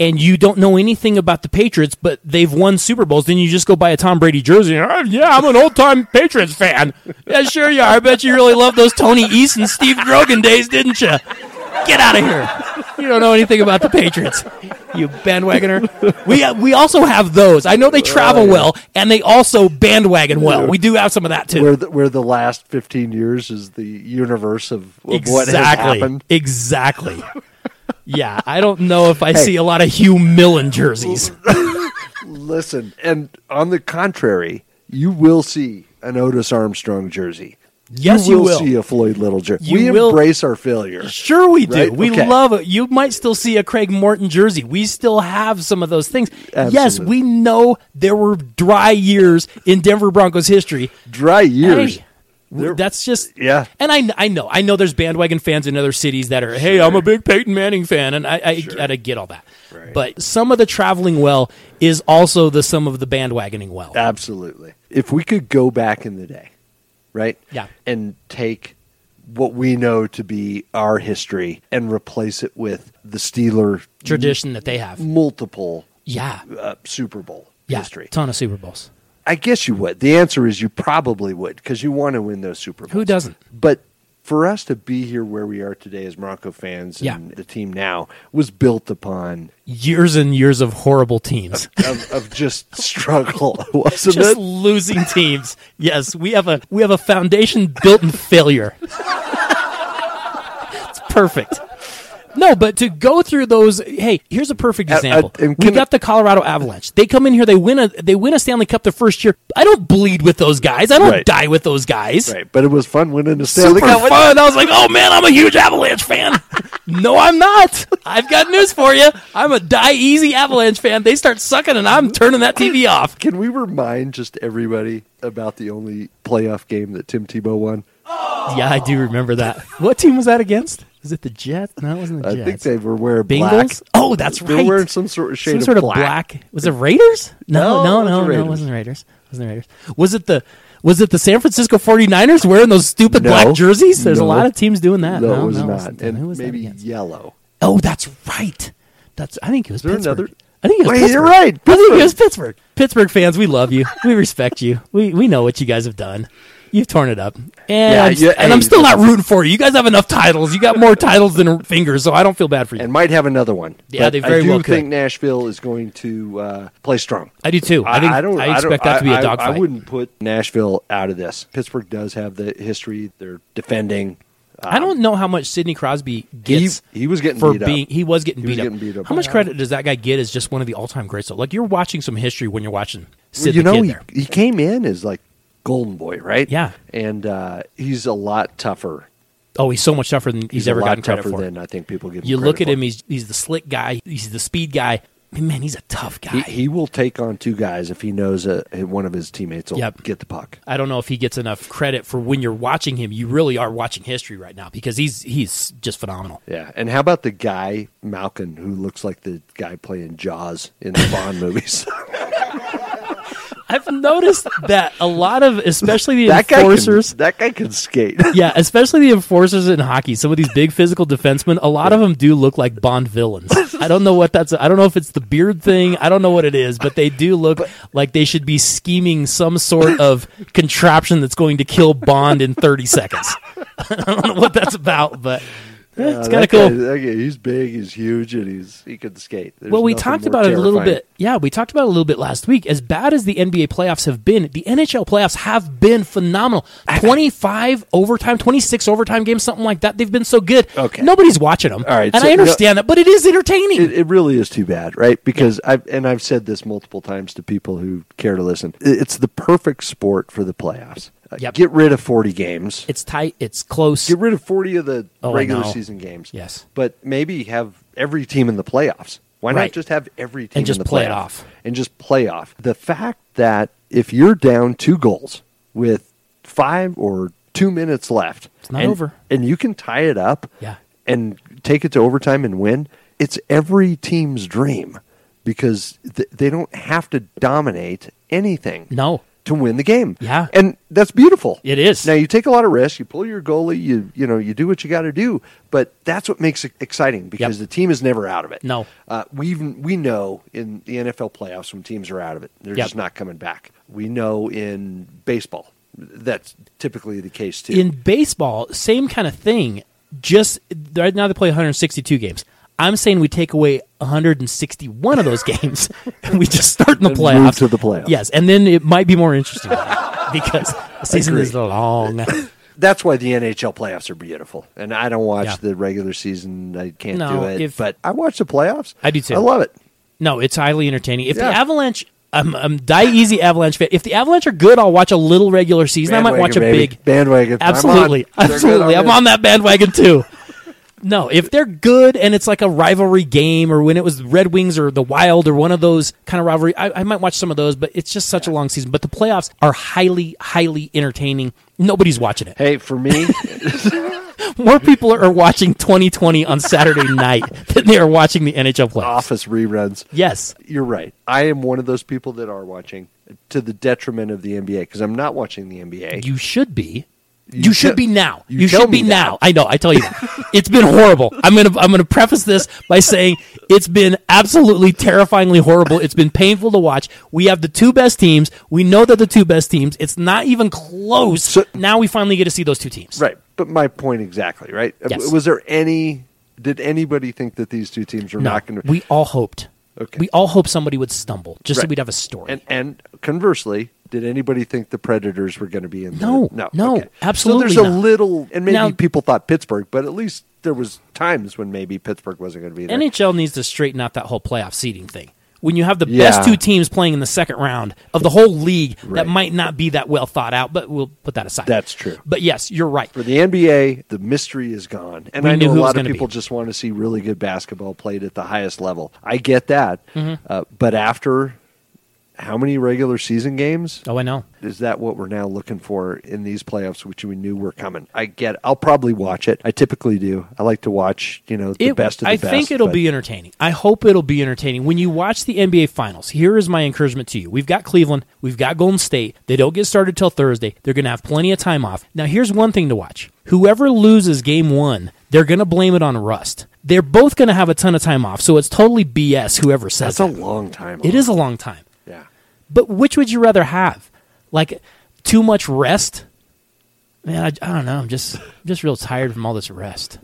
and you don't know anything about the Patriots, but they've won Super Bowls, then you just go buy a Tom Brady jersey. And, yeah, I'm an old-time Patriots fan. Yeah, sure you are. I bet you really love those Tony Eason, Steve Grogan days, didn't you? Get out of here. You don't know anything about the Patriots, you bandwagoner. We also have those. I know they travel well, and they also bandwagon well. We do have some of that, too. Where the last 15 years is the universe of what has happened. Exactly. Yeah, I don't know if I see a lot of Hugh Millen jerseys. Listen, and on the contrary, you will see an Otis Armstrong jersey. Yes, you will see a Floyd Little jersey. We embrace our failure. Sure we do. Right? We love it. You might still see a Craig Morton jersey. We still have some of those things. Absolutely. Yes, we know there were dry years in Denver Broncos history. Dry years. Hey, that's just, yeah. And I know there's bandwagon fans in other cities that are, hey, I'm a big Peyton Manning fan, and I get all that. Right. But some of the traveling well is also the sum of the bandwagoning well. Absolutely. If we could go back in the day, right? Yeah. And take what we know to be our history and replace it with the Steeler tradition that they have. Multiple Super Bowl history. Ton of Super Bowls. I guess you would. The answer is you probably would because you want to win those Super Bowls. Who doesn't? But for us to be here where we are today as Bronco fans and the team now was built upon years and years of horrible teams. Of just struggle, wasn't just it? Losing teams. Yes, we have a foundation built in failure. It's perfect. No, but to go through those, hey, here's a perfect example. We got the Colorado Avalanche. They come in here, they win a Stanley Cup the first year. I don't bleed with those guys. I don't die with those guys. Right, but it was fun winning the Stanley Cup. Super fun. I was like, oh man, I'm a huge Avalanche fan. No, I'm not. I've got news for you. I'm a die easy Avalanche fan. They start sucking and I'm turning that TV off. Can we remind just everybody about the only playoff game that Tim Tebow won? Yeah, I do remember that. What team was that against? Was it the Jets? No, it wasn't the Jets. I think they were wearing Bengals? black. Oh, that's right. They were wearing some sort of black. Was it Raiders? No, it wasn't Raiders. Was it the San Francisco 49ers wearing those stupid black jerseys? There's a lot of teams doing that. No, it was not. And who was maybe yellow. Oh, that's right. I think it was Pittsburgh. I think it was Wait, Pittsburgh. You're right. I think it was Pittsburgh. Pittsburgh fans, we love you. We respect you. We know what you guys have done. You've torn it up. And I'm still not rooting for you. You guys have enough titles. You got more titles than fingers, so I don't feel bad for you. And might have another one. Yeah, they very well could. I do think Nashville is going to play strong. I do too. I expect that to be a dogfight. I wouldn't put Nashville out of this. Pittsburgh does have the history. They're defending. I don't know how much Sidney Crosby gets. He was getting beat up. He was getting beat up. How much credit does that guy get as just one of the all-time greats? So, like, you're watching some history when you're watching Sid the Kid there. He came in as like Golden Boy, right? Yeah. And he's a lot tougher. Oh, he's so much tougher than he's ever gotten credit for. A lot tougher than I think people give him You credit look at for. him, he's the slick guy. He's the speed guy. Man, he's a tough guy. He will take on two guys if he knows one of his teammates will get the puck. I don't know if he gets enough credit for when you're watching him. You really are watching history right now because he's just phenomenal. Yeah, and how about the guy, Malkin, who looks like the guy playing Jaws in the Bond movies? I've noticed that a lot of, especially the enforcers. That guy can skate. Yeah, especially the enforcers in hockey. Some of these big physical defensemen, a lot of them do look like Bond villains. I don't know what I don't know if it's the beard thing. I don't know what it is, but they do look like they should be scheming some sort of contraption that's going to kill Bond in 30 seconds. I don't know what that's about, but it's kind of cool. He's big, he's huge, and he can skate. Well, we talked about it a little bit. Yeah, we talked about it a little bit last week. As bad as the NBA playoffs have been, the NHL playoffs have been phenomenal. 26 overtime games, something like that. They've been so good. Okay. Nobody's watching them. All right, and I understand that, but it is entertaining. It really is too bad, right? Because I've said this multiple times to people who care to listen. It's the perfect sport for the playoffs. Get rid of 40 games. It's tight. It's close. Get rid of 40 of the regular season games. Yes. But maybe have every team in the playoffs. Why not just have every team in the playoffs? And just play it off. And just play off. The fact that if you're down 2 goals with 5 or 2 minutes left. It's not over. And you can tie it up and take it to overtime and win, it's every team's dream because they don't have to dominate anything. No. to win the game. Yeah. And that's beautiful. It is. Now, you take a lot of risks. You pull your goalie. You do what you got to do. But that's what makes it exciting because the team is never out of it. No. We know in the NFL playoffs when teams are out of it, they're just not coming back. We know in baseball that's typically the case too. In baseball, same kind of thing. Just right now they play 162 games. I'm saying we take away 161 of those games and we just start in the playoffs. Move to the playoffs. Yes, and then it might be more interesting because the season is long. That's why the NHL playoffs are beautiful. And I don't watch the regular season. I can't do it. But I watch the playoffs. I do too. I love it. No, it's highly entertaining. If the Avalanche, I'm die easy Avalanche fan. If the Avalanche are good, I'll watch a little regular season. Bandwagon, I might watch a big bandwagon. Absolutely, absolutely. I'm on that bandwagon too. No, if they're good and it's like a rivalry game or when it was Red Wings or the Wild or one of those kind of rivalry, I might watch some of those, but it's just such a long season. But the playoffs are highly, highly entertaining. Nobody's watching it. Hey, for me... More people are watching 2020 on Saturday night than they are watching the NHL playoffs. Office reruns. Yes. You're right. I am one of those people that are watching to the detriment of the NBA because I'm not watching the NBA. You should be. You should be now. You should be now. I know. I tell you that. It's been horrible. I'm gonna preface this by saying it's been absolutely terrifyingly horrible. It's been painful to watch. We have the two best teams. We know they're the two best teams. It's not even close. So, now we finally get to see those two teams. Right. But my point exactly, right? Yes. Did anybody think that these two teams were not going to... We all hoped. Okay. We all hoped somebody would stumble just so we'd have a story. And conversely, did anybody think the Predators were going to be in there? No, okay. absolutely So there's not. a little, and maybe Now, people thought Pittsburgh, but at least there was times when maybe Pittsburgh wasn't going to be there. NHL needs to straighten out that whole playoff seeding thing. When you have the best two teams playing in the second round of the whole league, that might not be that well thought out, but we'll put that aside. That's true. But yes, you're right. For the NBA, the mystery is gone. And I know a lot of people just want to see really good basketball played at the highest level. I get that. But after how many regular season games? Oh, I know. Is that what we're now looking for in these playoffs, which we knew were coming? I get it. I'll probably watch it. I typically do. I like to watch, the best of the best. I think it'll be entertaining. I hope it'll be entertaining. When you watch the NBA Finals, here is my encouragement to you. We've got Cleveland. We've got Golden State. They don't get started till Thursday. They're going to have plenty of time off. Now, here's one thing to watch. Whoever loses game one, they're going to blame it on rust. They're both going to have a ton of time off, so it's totally BS whoever says That's a long time off. It is a long time. Yeah. But which would you rather have? Like, too much rest? Man, I don't know. I'm just real tired from all this rest.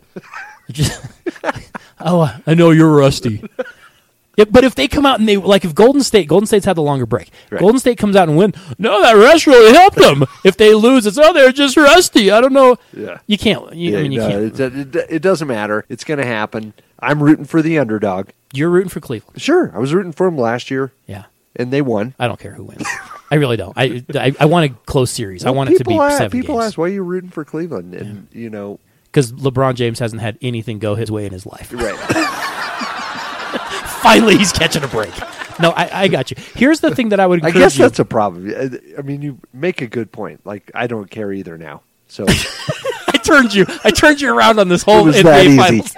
I know you're rusty. But if they come out and if Golden State's had the longer break. Right. Golden State comes out and win. No, that rest really helped them. If they lose, it's they're just rusty. I don't know. Yeah. You can't. You can't. It doesn't matter. It's going to happen. I'm rooting for the underdog. You're rooting for Cleveland. Sure, I was rooting for them last year. Yeah. And they won. I don't care who wins. I really don't. I want a close series. I want it to be 7 games. People ask why you're rooting for Cleveland, and because LeBron James hasn't had anything go his way in his life. Right. Finally, he's catching a break. No, I got you. Here's the thing that I would encourage I guess that's a problem. I mean, you make a good point. Like, I don't care either now. So I turned you around on this whole NBA Finals.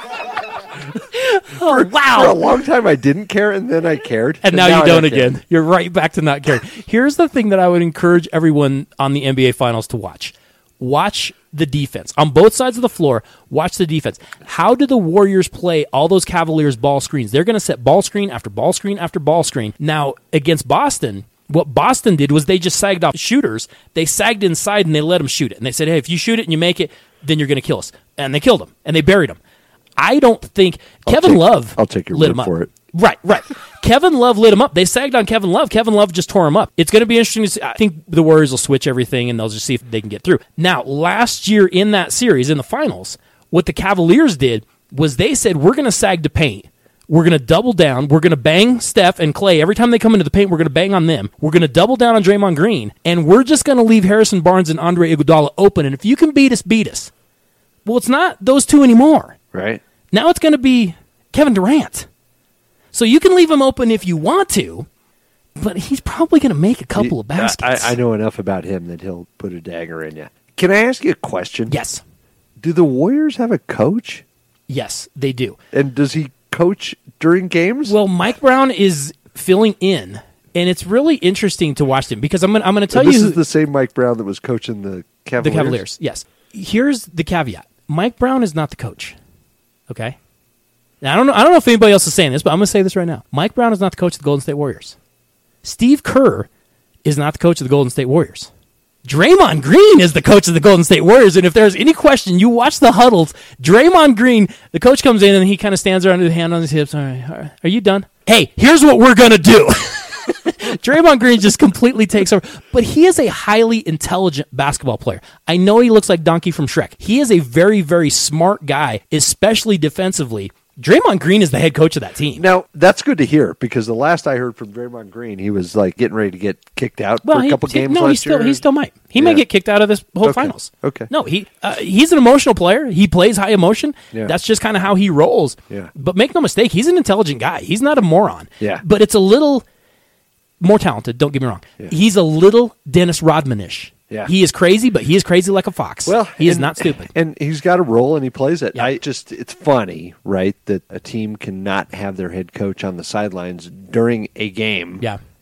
Oh, wow. For a long time, I didn't care, and then I cared. And now you don't again. You're right back to not caring. Here's the thing that I would encourage everyone on the NBA Finals to watch. Watch the defense. On both sides of the floor, watch the defense. How do the Warriors play all those Cavaliers ball screens? They're going to set ball screen after ball screen after ball screen. Now, against Boston, what Boston did was they just sagged off shooters. They sagged inside, and they let them shoot it. And they said, hey, if you shoot it and you make it, then you're going to kill us. And they killed them, and they buried them. I don't think Kevin Love I'll take your lit word him up. for it. Right. Kevin Love lit him up. They sagged on Kevin Love. Kevin Love just tore him up. It's going to be interesting to see. I think the Warriors will switch everything, and they'll just see if they can get through. Now, last year in that series, in the finals, what the Cavaliers did was they said, we're going to sag to paint. We're going to double down. We're going to bang Steph and Clay. Every time they come into the paint, we're going to bang on them. We're going to double down on Draymond Green, and we're just going to leave Harrison Barnes and Andre Iguodala open, and if you can beat us, beat us. Well, it's not those two anymore. Right. Now it's going to be Kevin Durant. So you can leave him open if you want to, but he's probably going to make a couple of baskets. I know enough about him that he'll put a dagger in you. Can I ask you a question? Yes. Do the Warriors have a coach? Yes, they do. And does he coach during games? Well, Mike Brown is filling in And it's really interesting to watch him because I'm going to tell you. This is the same Mike Brown that was coaching the Cavaliers? The Cavaliers, yes. Here's the caveat. Mike Brown is not the coach, okay? Now, I don't know if anybody else is saying this, but I'm going to say this right now. Mike Brown is not the coach of the Golden State Warriors. Steve Kerr is not the coach of the Golden State Warriors. Draymond Green is the coach of the Golden State Warriors, and if there's any question, you watch the huddles. Draymond Green, the coach comes in, and he kind of stands there under the hand on his hips. All right, are you done? Hey, here's what we're going to do. Draymond Green just completely takes over. But he is a highly intelligent basketball player. I know he looks like Donkey from Shrek. He is a very, very smart guy, especially defensively. Draymond Green is the head coach of that team. Now, that's good to hear because the last I heard from Draymond Green, he was like getting ready to get kicked out for a couple games last year. He still might. He may get kicked out of this whole finals. Okay. No, he's an emotional player. He plays high emotion. Yeah. That's just kind of how he rolls. Yeah. But make no mistake, he's an intelligent guy. He's not a moron. Yeah. But it's a little more talented, don't get me wrong. Yeah. He's a little Dennis Rodman-ish. Yeah. He is crazy, but he is crazy like a fox. Well, he is not stupid. And he's got a role, and he plays it. Yeah. It's funny, right, that a team cannot have their head coach on the sidelines during a game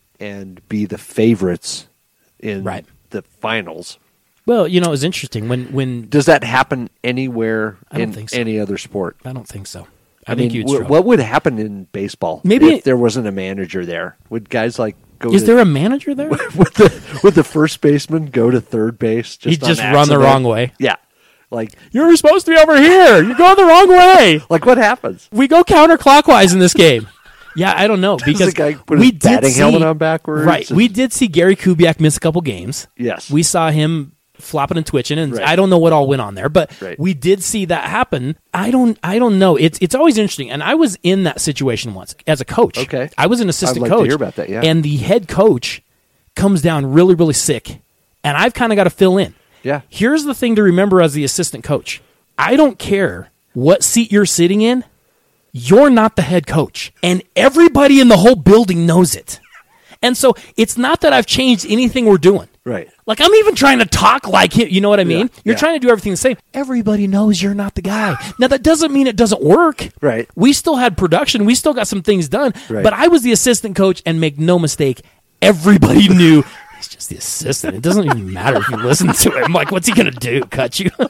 and be the favorites in the finals. Well, it was interesting. When Does that happen anywhere in think so. any other sport? I don't think so. I mean, what would happen in baseball if there wasn't a manager there? Would guys like go? Is there a manager there? Would the first baseman go to third base? He'd just run the wrong way. Yeah, like you're supposed to be over here. You're going the wrong way. Like what happens? We go counterclockwise in this game. Yeah, I don't know because the guy put his batting helmet on backwards. Right, we did see Gary Kubiak miss a couple games. Yes, we saw him flopping and twitching, and I don't know what all went on there, but we did see that happen. I don't know. It's always interesting, and I was in that situation once as a coach. Okay, I was an assistant I'd like coach. to hear about that, yeah. And the head coach comes down really, really sick, and I've kind of got to fill in. Yeah. Here's the thing to remember as the assistant coach: I don't care what seat you're sitting in. You're not the head coach, and everybody in the whole building knows it. And so it's not that I've changed anything we're doing. Right. Like, I'm even trying to talk like him. You know what I mean? Yeah. You're trying to do everything the same. Everybody knows you're not the guy. Now, that doesn't mean it doesn't work. Right. We still had production. We still got some things done. Right. But I was the assistant coach, and make no mistake, everybody knew he's just the assistant. It doesn't even matter if you listen to him. Like, what's he going to do? Cut you?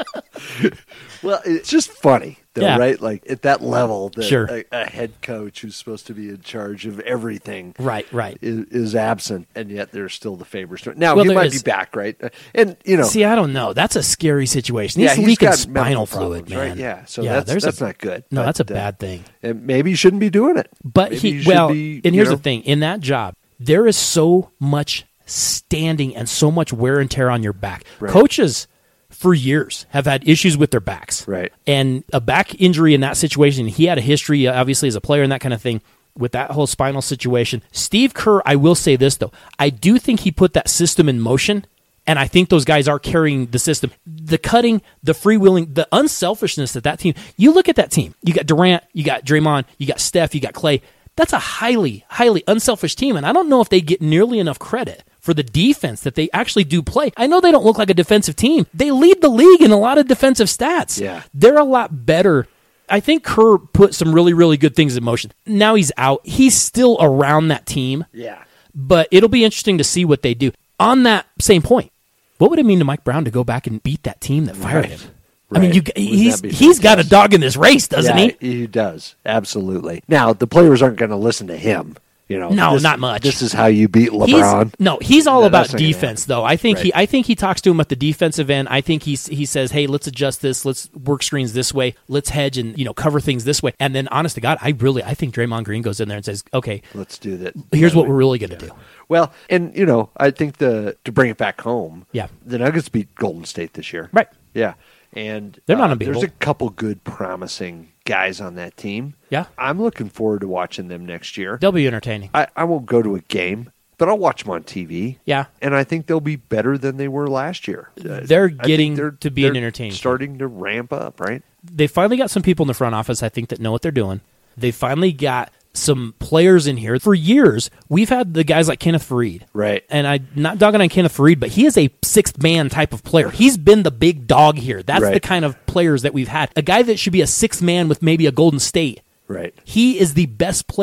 Well, it's just funny, though, right? Like, at that level, Sure. a head coach who's supposed to be in charge of everything Right. is absent, and yet they're still the favorites. Now, Well, he there might is- be back, right? And, See, I don't know. That's a scary situation. He's he's leaking got spinal medical fluid, problems, man. right? Yeah, so that's not good. No, But, that's a bad thing. And maybe he shouldn't be doing it. But Maybe he should be, and here's you know, the thing: in that job, there is so much standing and so much wear and tear on your back. Right. Coaches, for years, have had issues with their backs. Right. And a back injury in that situation, he had a history, obviously, as a player and that kind of thing. With that whole spinal situation, Steve Kerr, I will say this though, I do think he put that system in motion. And I think those guys are carrying the system. The cutting, the freewheeling, the unselfishness that team. You look at that team. You got Durant, you got Draymond, you got Steph, you got Clay. That's a highly, highly unselfish team. And I don't know if they get nearly enough credit for the defense that they actually do play. I know they don't look like a defensive team. They lead the league in a lot of defensive stats. Yeah. They're a lot better. I think Kerr put some really, really good things in motion. Now he's out. He's still around that team. Yeah. But it'll be interesting to see what they do. On that same point, what would it mean to Mike Brown to go back and beat that team that fired him? I mean, he's got a dog in this race, doesn't he? He does, absolutely. Now, the players aren't going to listen to him. You know, no, not much. This is how you beat LeBron. He's all about defense, though. I think he talks to him at the defensive end. I think he says, "Hey, let's adjust this. Let's work screens this way. Let's hedge and cover things this way." And then, honest to God, I think Draymond Green goes in there and says, "Okay, let's do that. Here's what we're really going to do." Well, and I think to bring it back home, the Nuggets beat Golden State this year, right? Yeah, and they're not unbeatable. There's a couple good, promising guys on that team. Yeah, I'm looking forward to watching them next year. They'll be entertaining. I won't go to a game, but I'll watch them on TV. Yeah, and I think they'll be better than they were last year. They're getting to be an entertaining, starting to ramp up. Right? They finally got some people in the front office, I think, that know what they're doing. They finally got some players in here. For years, we've had the guys like Kenneth Faried. Right. And I'm not dogging on Kenneth Faried, but he is a sixth man type of player. He's been the big dog here. That's the kind of players that we've had. A guy that should be a sixth man with maybe a Golden State. Right. He is the best player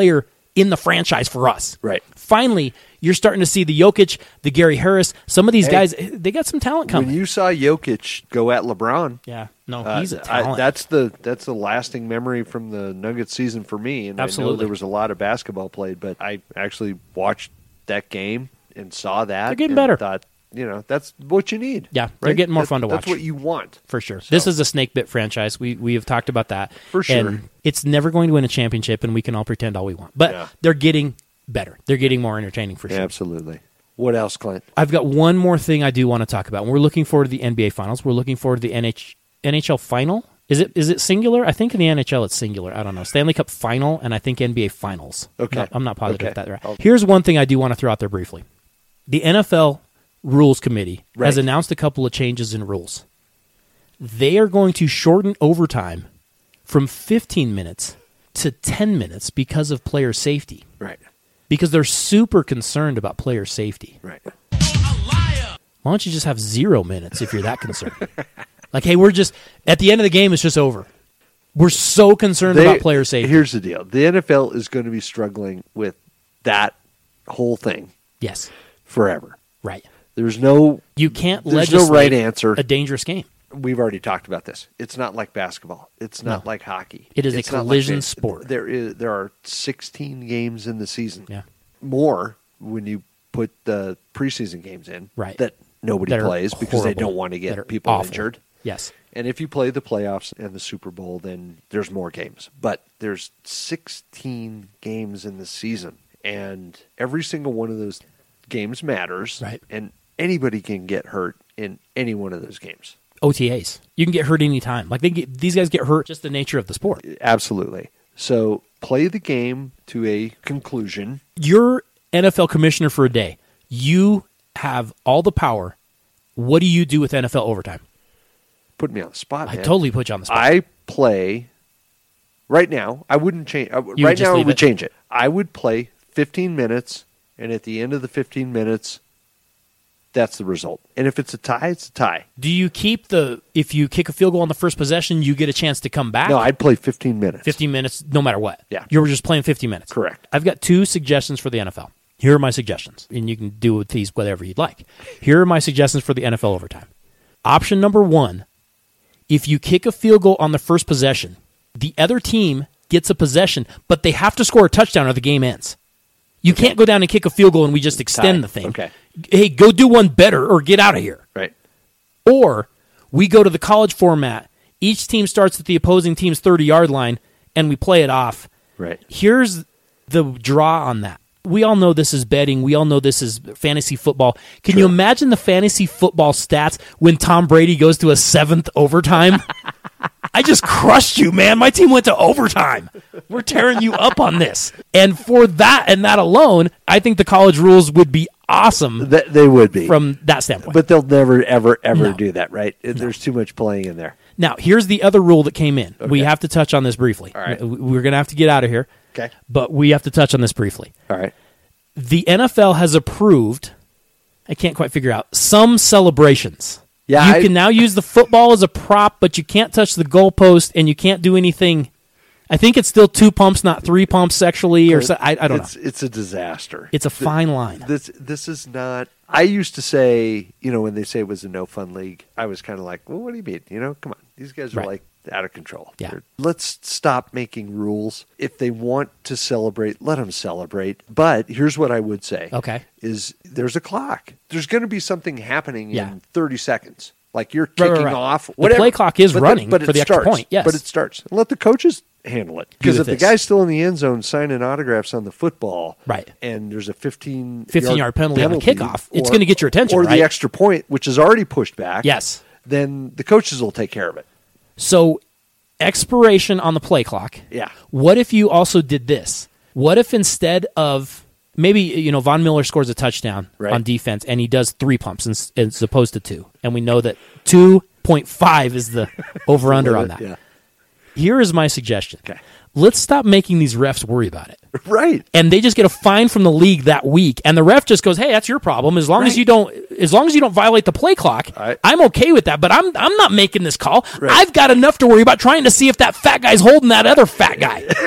in the franchise for us. Right. Finally, you're starting to see the Jokic, the Gary Harris, some of these guys, they got some talent coming. When you saw Jokic go at LeBron, he's a talent. That's the lasting memory from the Nuggets season for me. And Absolutely. I know there was a lot of basketball played, but I actually watched that game and saw that. They're getting and better. Thought, that's what you need. Yeah, right? they're getting more fun to watch. That's what you want. For sure. So. This is a snake bit franchise. We have talked about that. For sure. And it's never going to win a championship, and we can all pretend all we want. But they're getting better. They're getting more entertaining for sure. Absolutely. What else, Clint? I've got one more thing I do want to talk about. We're looking forward to the NBA Finals. We're looking forward to the NHL Final. Is it singular? I think in the NHL it's singular. I don't know. Stanley Cup Final, and I think NBA Finals. Okay. I'm not positive if that's right. Here's one thing I do want to throw out there briefly. The NFL Rules Committee has announced a couple of changes in rules. They are going to shorten overtime from 15 minutes to 10 minutes because of player safety. Right. Because they're super concerned about player safety. Right. Why don't you just have 0 minutes if you're that concerned? Like, hey, we're just, at the end of the game, it's just over. We're so concerned about player safety. Here's the deal. The NFL is going to be struggling with that whole thing. Yes. Forever. Right. You can't legislate no right answer. A dangerous game. We've already talked about this. It's not like basketball. It's not like hockey. It is it's a collision sport. There are 16 games in the season. Yeah. More when you put the preseason games in. Right. That nobody plays because they don't want to get people injured. Yes. And if you play the playoffs and the Super Bowl, then there's more games. But there's 16 games in the season, and every single one of those games matters. Right. And anybody can get hurt in any one of those games. OTAs. You can get hurt anytime. Like these guys get hurt just the nature of the sport. Absolutely. So play the game to a conclusion. You're NFL commissioner for a day. You have all the power. What do you do with NFL overtime? Put me on the spot, man. I totally put you on the spot. I play right now. I wouldn't change. Right now, I would change it. I would play 15 minutes, and at the end of the 15 minutes, that's the result. And if it's a tie, it's a tie. Do you keep if you kick a field goal on the first possession, you get a chance to come back? No, I'd play 15 minutes. 15 minutes, no matter what. Yeah. You were just playing 15 minutes. Correct. I've got 2 suggestions for the NFL. Here are my suggestions, and you can do with these whatever you'd like. Here are my suggestions for the NFL overtime. Option number 1, if you kick a field goal on the first possession, the other team gets a possession, but they have to score a touchdown or the game ends. You can't go down and kick a field goal and we just extend the thing. Okay. Hey, go do one better or get out of here. Right. Or we go to the college format. Each team starts at the opposing team's 30-yard line, and we play it off. Right. Here's the draw on that. We all know this is betting. We all know this is fantasy football. Can you imagine the fantasy football stats when Tom Brady goes to a 7th overtime? I just crushed you, man. My team went to overtime. We're tearing you up on this. And for that and that alone, I think the college rules would be awesome. They would be. From that standpoint. But they'll never, ever do that, right? There's too much playing in there. Now, here's the other rule that came in. Okay. We have to touch on this briefly. All right. We're going to have to get out of here. Okay. But we have to touch on this briefly. All right. The NFL has approved, I can't quite figure out, some celebrations. Yeah, you can now use the football as a prop, but you can't touch the goalpost, and you can't do anything. I think it's still 2 pumps, not 3 pumps sexually, or so, I don't know. It's a disaster. It's a fine line. This is not. I used to say, when they say it was a no fun league, I was kind of like, well, what do you mean? Come on, these guys are like out of control. Yeah. Let's stop making rules. If they want to celebrate, let them celebrate. But here's what I would say. Okay. Is there's a clock. There's going to be something happening in 30 seconds. Like you're Right. kicking off. Whatever. The play clock is running for the extra point. Yes. But it starts. Let the coaches handle it. Because if the guy's still in the end zone signing autographs on the football, right, and there's a 15-yard penalty on the kickoff, it's going to get your attention, or right? the extra point, which is already pushed back. Yes. Then the coaches will take care of it. So, expiration on the play clock. Yeah. What if you also did this? What if instead of maybe Von Miller scores a touchdown on defense and he does 3 pumps as opposed to 2, and we know that 2.5 is the over under on that. Yeah. Here is my suggestion. Okay. Let's stop making these refs worry about it. Right. And they just get a fine from the league that week, and the ref just goes, "Hey, that's your problem. As long as you don't violate the play clock, I'm okay with that. But I'm not making this call. Right. I've got enough to worry about trying to see if that fat guy's holding that other fat guy."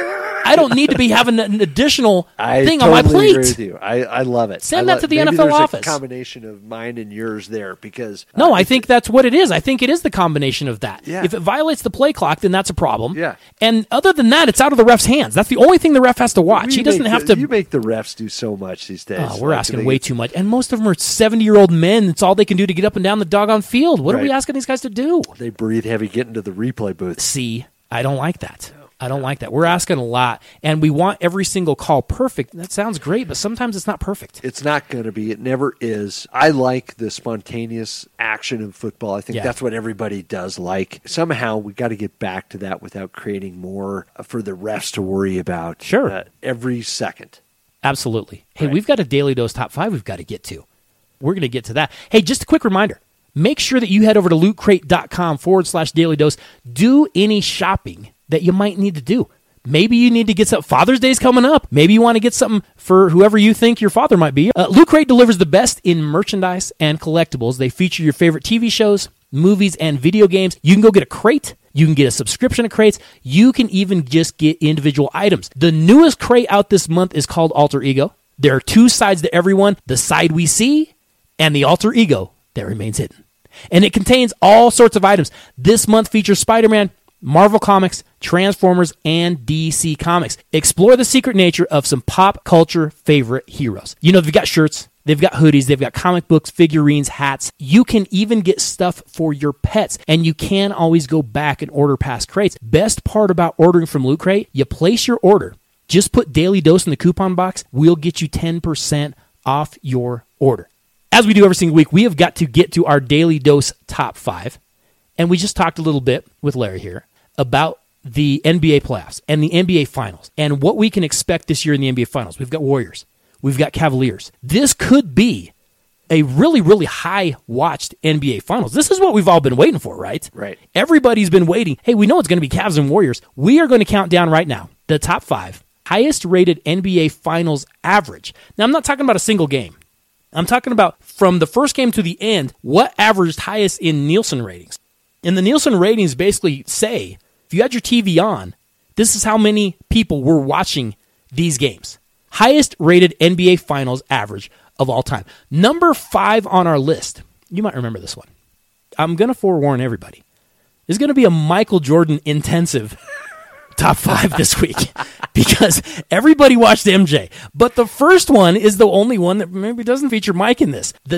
I don't need to be having an additional thing totally on my plate. Agree with you. I love it. Send that to the maybe NFL there's office. A combination of mine and yours there because no, I think that's what it is. I think it is the combination of that. Yeah. If it violates the play clock, then that's a problem. Yeah. And other than that, it's out of the ref's hands. That's the only thing the ref has to watch. He doesn't have to. You make the refs do so much these days. Oh, we're asking way too much. And most of them are 70-year-old men. It's all they can do to get up and down the doggone field. What are we asking these guys to do? They breathe heavy getting to the replay booth. See, I don't like that. I don't like that. We're asking a lot, and we want every single call perfect. That sounds great, but sometimes it's not perfect. It's not going to be. It never is. I like the spontaneous action in football. I think that's what everybody does like. Somehow we got to get back to that without creating more for the refs to worry about every second. Absolutely. Hey, we've got a Daily Dose Top 5 we've got to get to. We're going to get to that. Hey, just a quick reminder. Make sure that you head over to lootcrate.com/Daily Dose. Do any shopping that you might need to do. Maybe you need to get some. Father's Day's coming up. Maybe you want to get something for whoever you think your father might be. Loot Crate delivers the best in merchandise and collectibles. They feature your favorite TV shows, movies, and video games. You can go get a crate. You can get a subscription to crates. You can even just get individual items. The newest crate out this month is called Alter Ego. There are two sides to everyone, the side we see and the alter ego that remains hidden. And it contains all sorts of items. This month features Spider-Man, Marvel Comics, Transformers, and DC Comics. Explore the secret nature of some pop culture favorite heroes. You know, they've got shirts, they've got hoodies, they've got comic books, figurines, hats. You can even get stuff for your pets, and you can always go back and order past crates. Best part about ordering from Loot Crate, you place your order. Just put Daily Dose in the coupon box. We'll get you 10% off your order. As we do every single week, we have got to get to our Daily Dose Top 5. And we just talked a little bit with Larry here about the NBA playoffs and the NBA Finals and what we can expect this year in the NBA Finals. We've got Warriors. We've got Cavaliers. This could be a really, really high-watched NBA Finals. This is what we've all been waiting for, right? Right. Everybody's been waiting. Hey, we know it's going to be Cavs and Warriors. We are going to count down right now the top 5 highest-rated NBA Finals average. Now, I'm not talking about a single game. I'm talking about from the first game to the end, what averaged highest in Nielsen ratings. And the Nielsen ratings basically say, if you had your TV on, this is how many people were watching these games. Highest rated NBA Finals average of all time. Number 5 on our list. You might remember this one. I'm going to forewarn everybody. There's going to be a Michael Jordan intensive top 5 this week because everybody watched MJ. But the first one is the only one that maybe doesn't feature Mike in this. The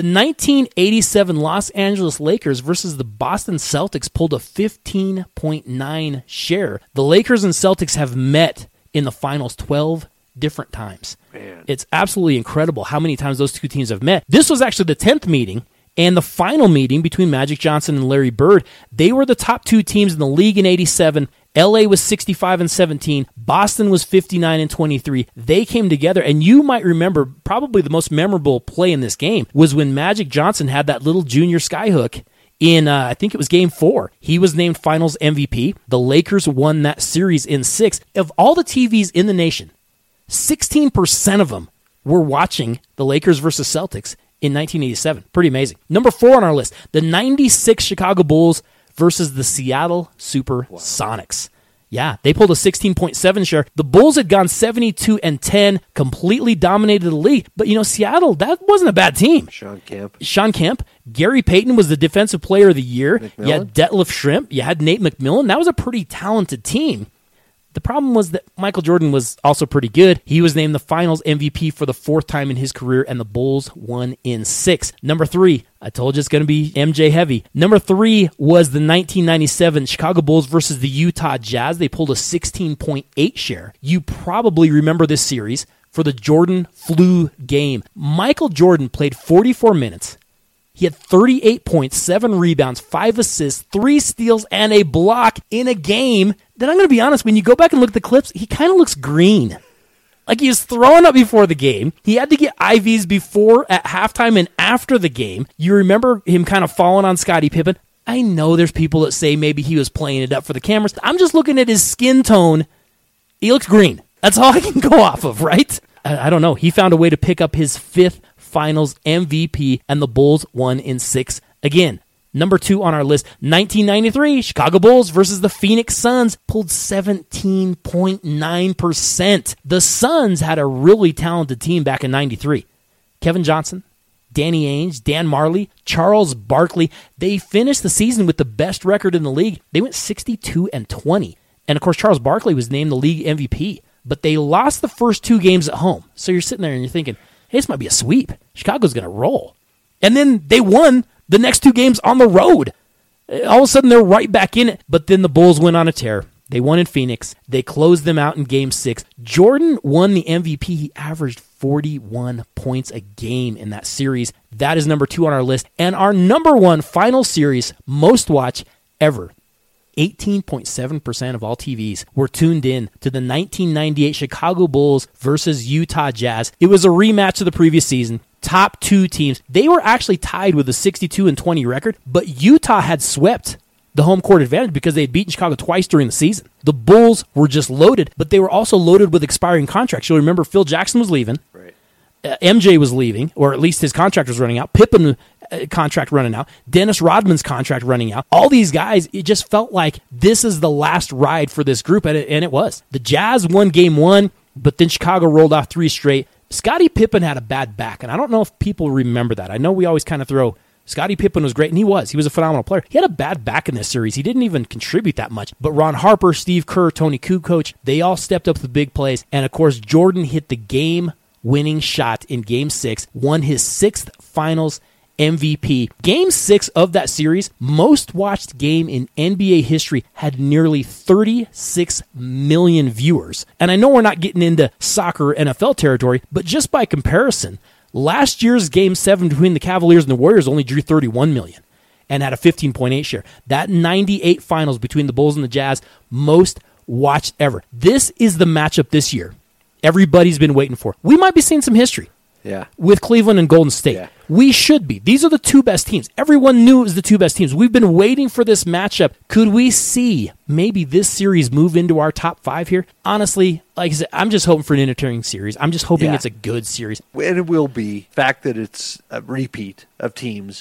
1987 Los Angeles Lakers versus the Boston Celtics pulled a 15.9 share. The Lakers and Celtics have met in the finals 12 different times. Man. It's absolutely incredible how many times those two teams have met. This was actually the 10th meeting. And the final meeting between Magic Johnson and Larry Bird, they were the top 2 teams in the league in 87. LA was 65-17. Boston was 59-23. They came together, and you might remember probably the most memorable play in this game was when Magic Johnson had that little junior skyhook in, I think it was Game 4. He was named Finals MVP. The Lakers won that series in 6. Of all the TVs in the nation, 16% of them were watching the Lakers versus Celtics in 1987. Pretty amazing. Number 4 on our list, the 96 Chicago Bulls versus the Seattle Supersonics. Yeah, they pulled a 16.7 share. The Bulls had gone 72-10, completely dominated the league. But, you know, Seattle, that wasn't a bad team. Sean Kemp. Gary Payton was the Defensive Player of the Year. McMillan? You had Detlef Schrempf. You had Nate McMillan. That was a pretty talented team. The problem was that Michael Jordan was also pretty good. He was named the Finals MVP for the 4th time in his career, and the Bulls won in 6. Number 3, I told you it's going to be MJ heavy. Number 3 was the 1997 Chicago Bulls versus the Utah Jazz. They pulled a 16.8 share. You probably remember this series for the Jordan flu game. Michael Jordan played 44 minutes. He had 38 points, 7 rebounds, 5 assists, 3 steals, and a block in a game that I'm going to be honest, when you go back and look at the clips, he kind of looks green. Like he was throwing up before the game. He had to get IVs before, at halftime, and after the game. You remember him kind of falling on Scottie Pippen. I know there's people that say maybe he was playing it up for the cameras. I'm just looking at his skin tone. He looks green. That's all I can go off of, right? I don't know. He found a way to pick up his 5th Finals MVP, and the Bulls won in 6 again. Number 2 on our list, 1993, Chicago Bulls versus the Phoenix Suns, pulled 17.9%. The Suns had a really talented team back in 93. Kevin Johnson, Danny Ainge, Dan Marley, Charles Barkley. They finished the season with the best record in the league. They went 62-20. And of course, Charles Barkley was named the league MVP. But they lost the first 2 games at home. So you're sitting there and you're thinking, hey, this might be a sweep. Chicago's going to roll. And then they won the next 2 games on the road. All of a sudden, they're right back in it. But then the Bulls went on a tear. They won in Phoenix. They closed them out in Game 6. Jordan won the MVP. He averaged 41 points a game in that series. That is number 2 on our list. And our number 1 final series, most watched ever. 18.7% of all TVs were tuned in to the 1998 Chicago Bulls versus Utah Jazz. It was a rematch of the previous season. Top 2 teams. They were actually tied with a 62-20 record, but Utah had swept the home court advantage because they had beaten Chicago twice during the season. The Bulls were just loaded, but they were also loaded with expiring contracts. You'll remember Phil Jackson was leaving. Right. MJ was leaving, or at least his contract was running out. Pippen contract running out. Dennis Rodman's contract running out. All these guys, it just felt like this is the last ride for this group, and it was. The Jazz won Game 1, but then Chicago rolled off 3 straight. Scottie Pippen had a bad back, and I don't know if people remember that. I know we always kind of throw Scottie Pippen was great, and he was a phenomenal player. He had a bad back in this series. He didn't even contribute that much. But Ron Harper, Steve Kerr, Tony Kukoc, they all stepped up to the big plays. And, of course, Jordan hit the game-winning shot in Game 6, won his 6th finals MVP. Game 6 of that series, most watched game in NBA history, had nearly 36 million viewers. And I know we're not getting into soccer NFL territory, but just by comparison, last year's Game 7 between the Cavaliers and the Warriors only drew 31 million and had a 15.8 share. That 98 finals between the Bulls and the Jazz, most watched ever. This is the matchup this year everybody's been waiting for. We might be seeing some history with Cleveland and Golden State. Yeah. We should be. These are the 2 best teams. Everyone knew it was the 2 best teams. We've been waiting for this matchup. Could we see maybe this series move into our top 5 here? Honestly, like I said, I'm just hoping for an entertaining series. I'm just hoping it's a good series. And it will be. The fact that it's a repeat of teams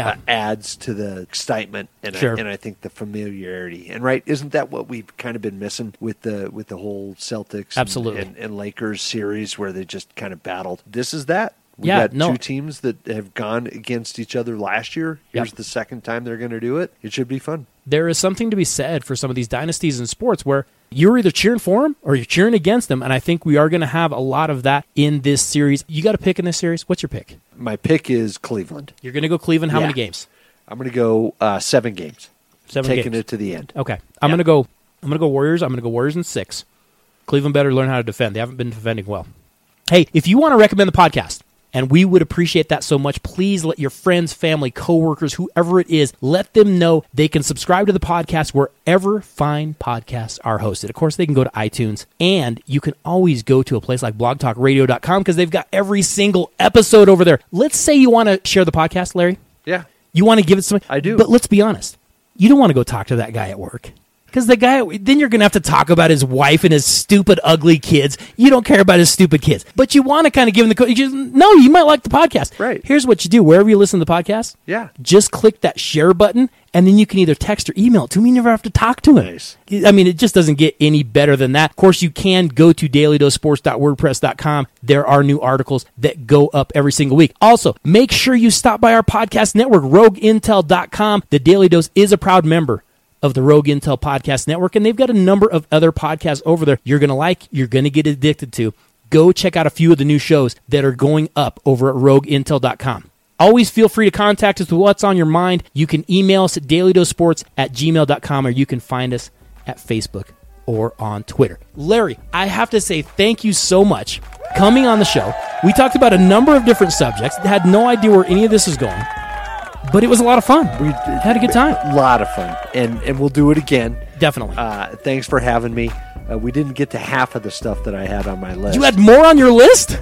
adds to the excitement and I think the familiarity. And isn't that what we've kind of been missing with the whole Celtics and Lakers series where they just kind of battled? This is that. We've got 2 teams that have gone against each other last year. Here's the second time they're going to do it. It should be fun. There is something to be said for some of these dynasties in sports where you're either cheering for them or you're cheering against them, and I think we are going to have a lot of that in this series. You got a pick in this series? What's your pick? My pick is Cleveland. You're going to go Cleveland. How many games? I'm going to go 7 games. 7 games. Taking it to the end. Okay. I'm going to go Warriors. I'm going to go Warriors in 6. Cleveland better learn how to defend. They haven't been defending well. Hey, if you want to recommend the podcast, and we would appreciate that so much, please let your friends, family, coworkers, whoever it is, let them know they can subscribe to the podcast wherever fine podcasts are hosted. Of course, they can go to iTunes, and you can always go to a place like blogtalkradio.com because they've got every single episode over there. Let's say you want to share the podcast, Larry. Yeah. You want to give it some... I do. But let's be honest. You don't want to go talk to that guy at work. Because the guy, then you're going to have to talk about his wife and his stupid, ugly kids. You don't care about his stupid kids. But you want to kind of give him the... you might like the podcast. Right. Here's what you do. Wherever you listen to the podcast, just click that share button, and then you can either text or email it to him. You never have to talk to him. Nice. I mean, it just doesn't get any better than that. Of course, you can go to dailydosports.wordpress.com. There are new articles that go up every single week. Also, make sure you stop by our podcast network, RogueIntel.com. The Daily Dose is a proud member of the Rogue Intel Podcast Network, and they've got a number of other podcasts over there you're going to like, you're going to get addicted to. Go check out a few of the new shows that are going up over at RogueIntel.com. Always feel free to contact us with what's on your mind. You can email us at dailydosports@gmail.com, or you can find us at Facebook or on Twitter. Larry, I have to say thank you so much coming on the show. We talked about a number of different subjects. Had no idea where any of this is going. But it was a lot of fun. We had a good time. A lot of fun. And we'll do it again. Definitely. Thanks for having me. We didn't get to half of the stuff that I had on my list. You had more on your list?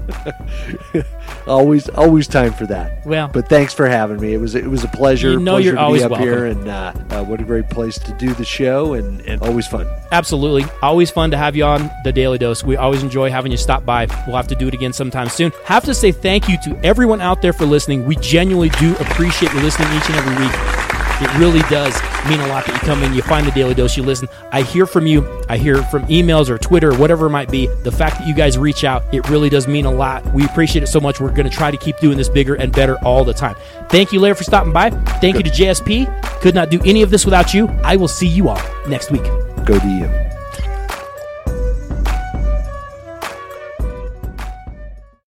always time for that. Well, but thanks for having me. It was a pleasure. You're always to be up welcome here, and what a great place to do the show, and always fun. Absolutely, always fun to have you on the Daily Dose. We always enjoy having you stop by. We'll have to do it again sometime soon. Have to say thank you to everyone out there for listening. We genuinely do appreciate you listening each and every week. It really does mean a lot that you come in, you find the Daily Dose, you listen. I hear from you. I hear from emails or Twitter or whatever it might be. The fact that you guys reach out, it really does mean a lot. We appreciate it so much. We're going to try to keep doing this bigger and better all the time. Thank you, Larry, for stopping by. Thank you to JSP. Could not do any of this without you. I will see you all next week. Go to you.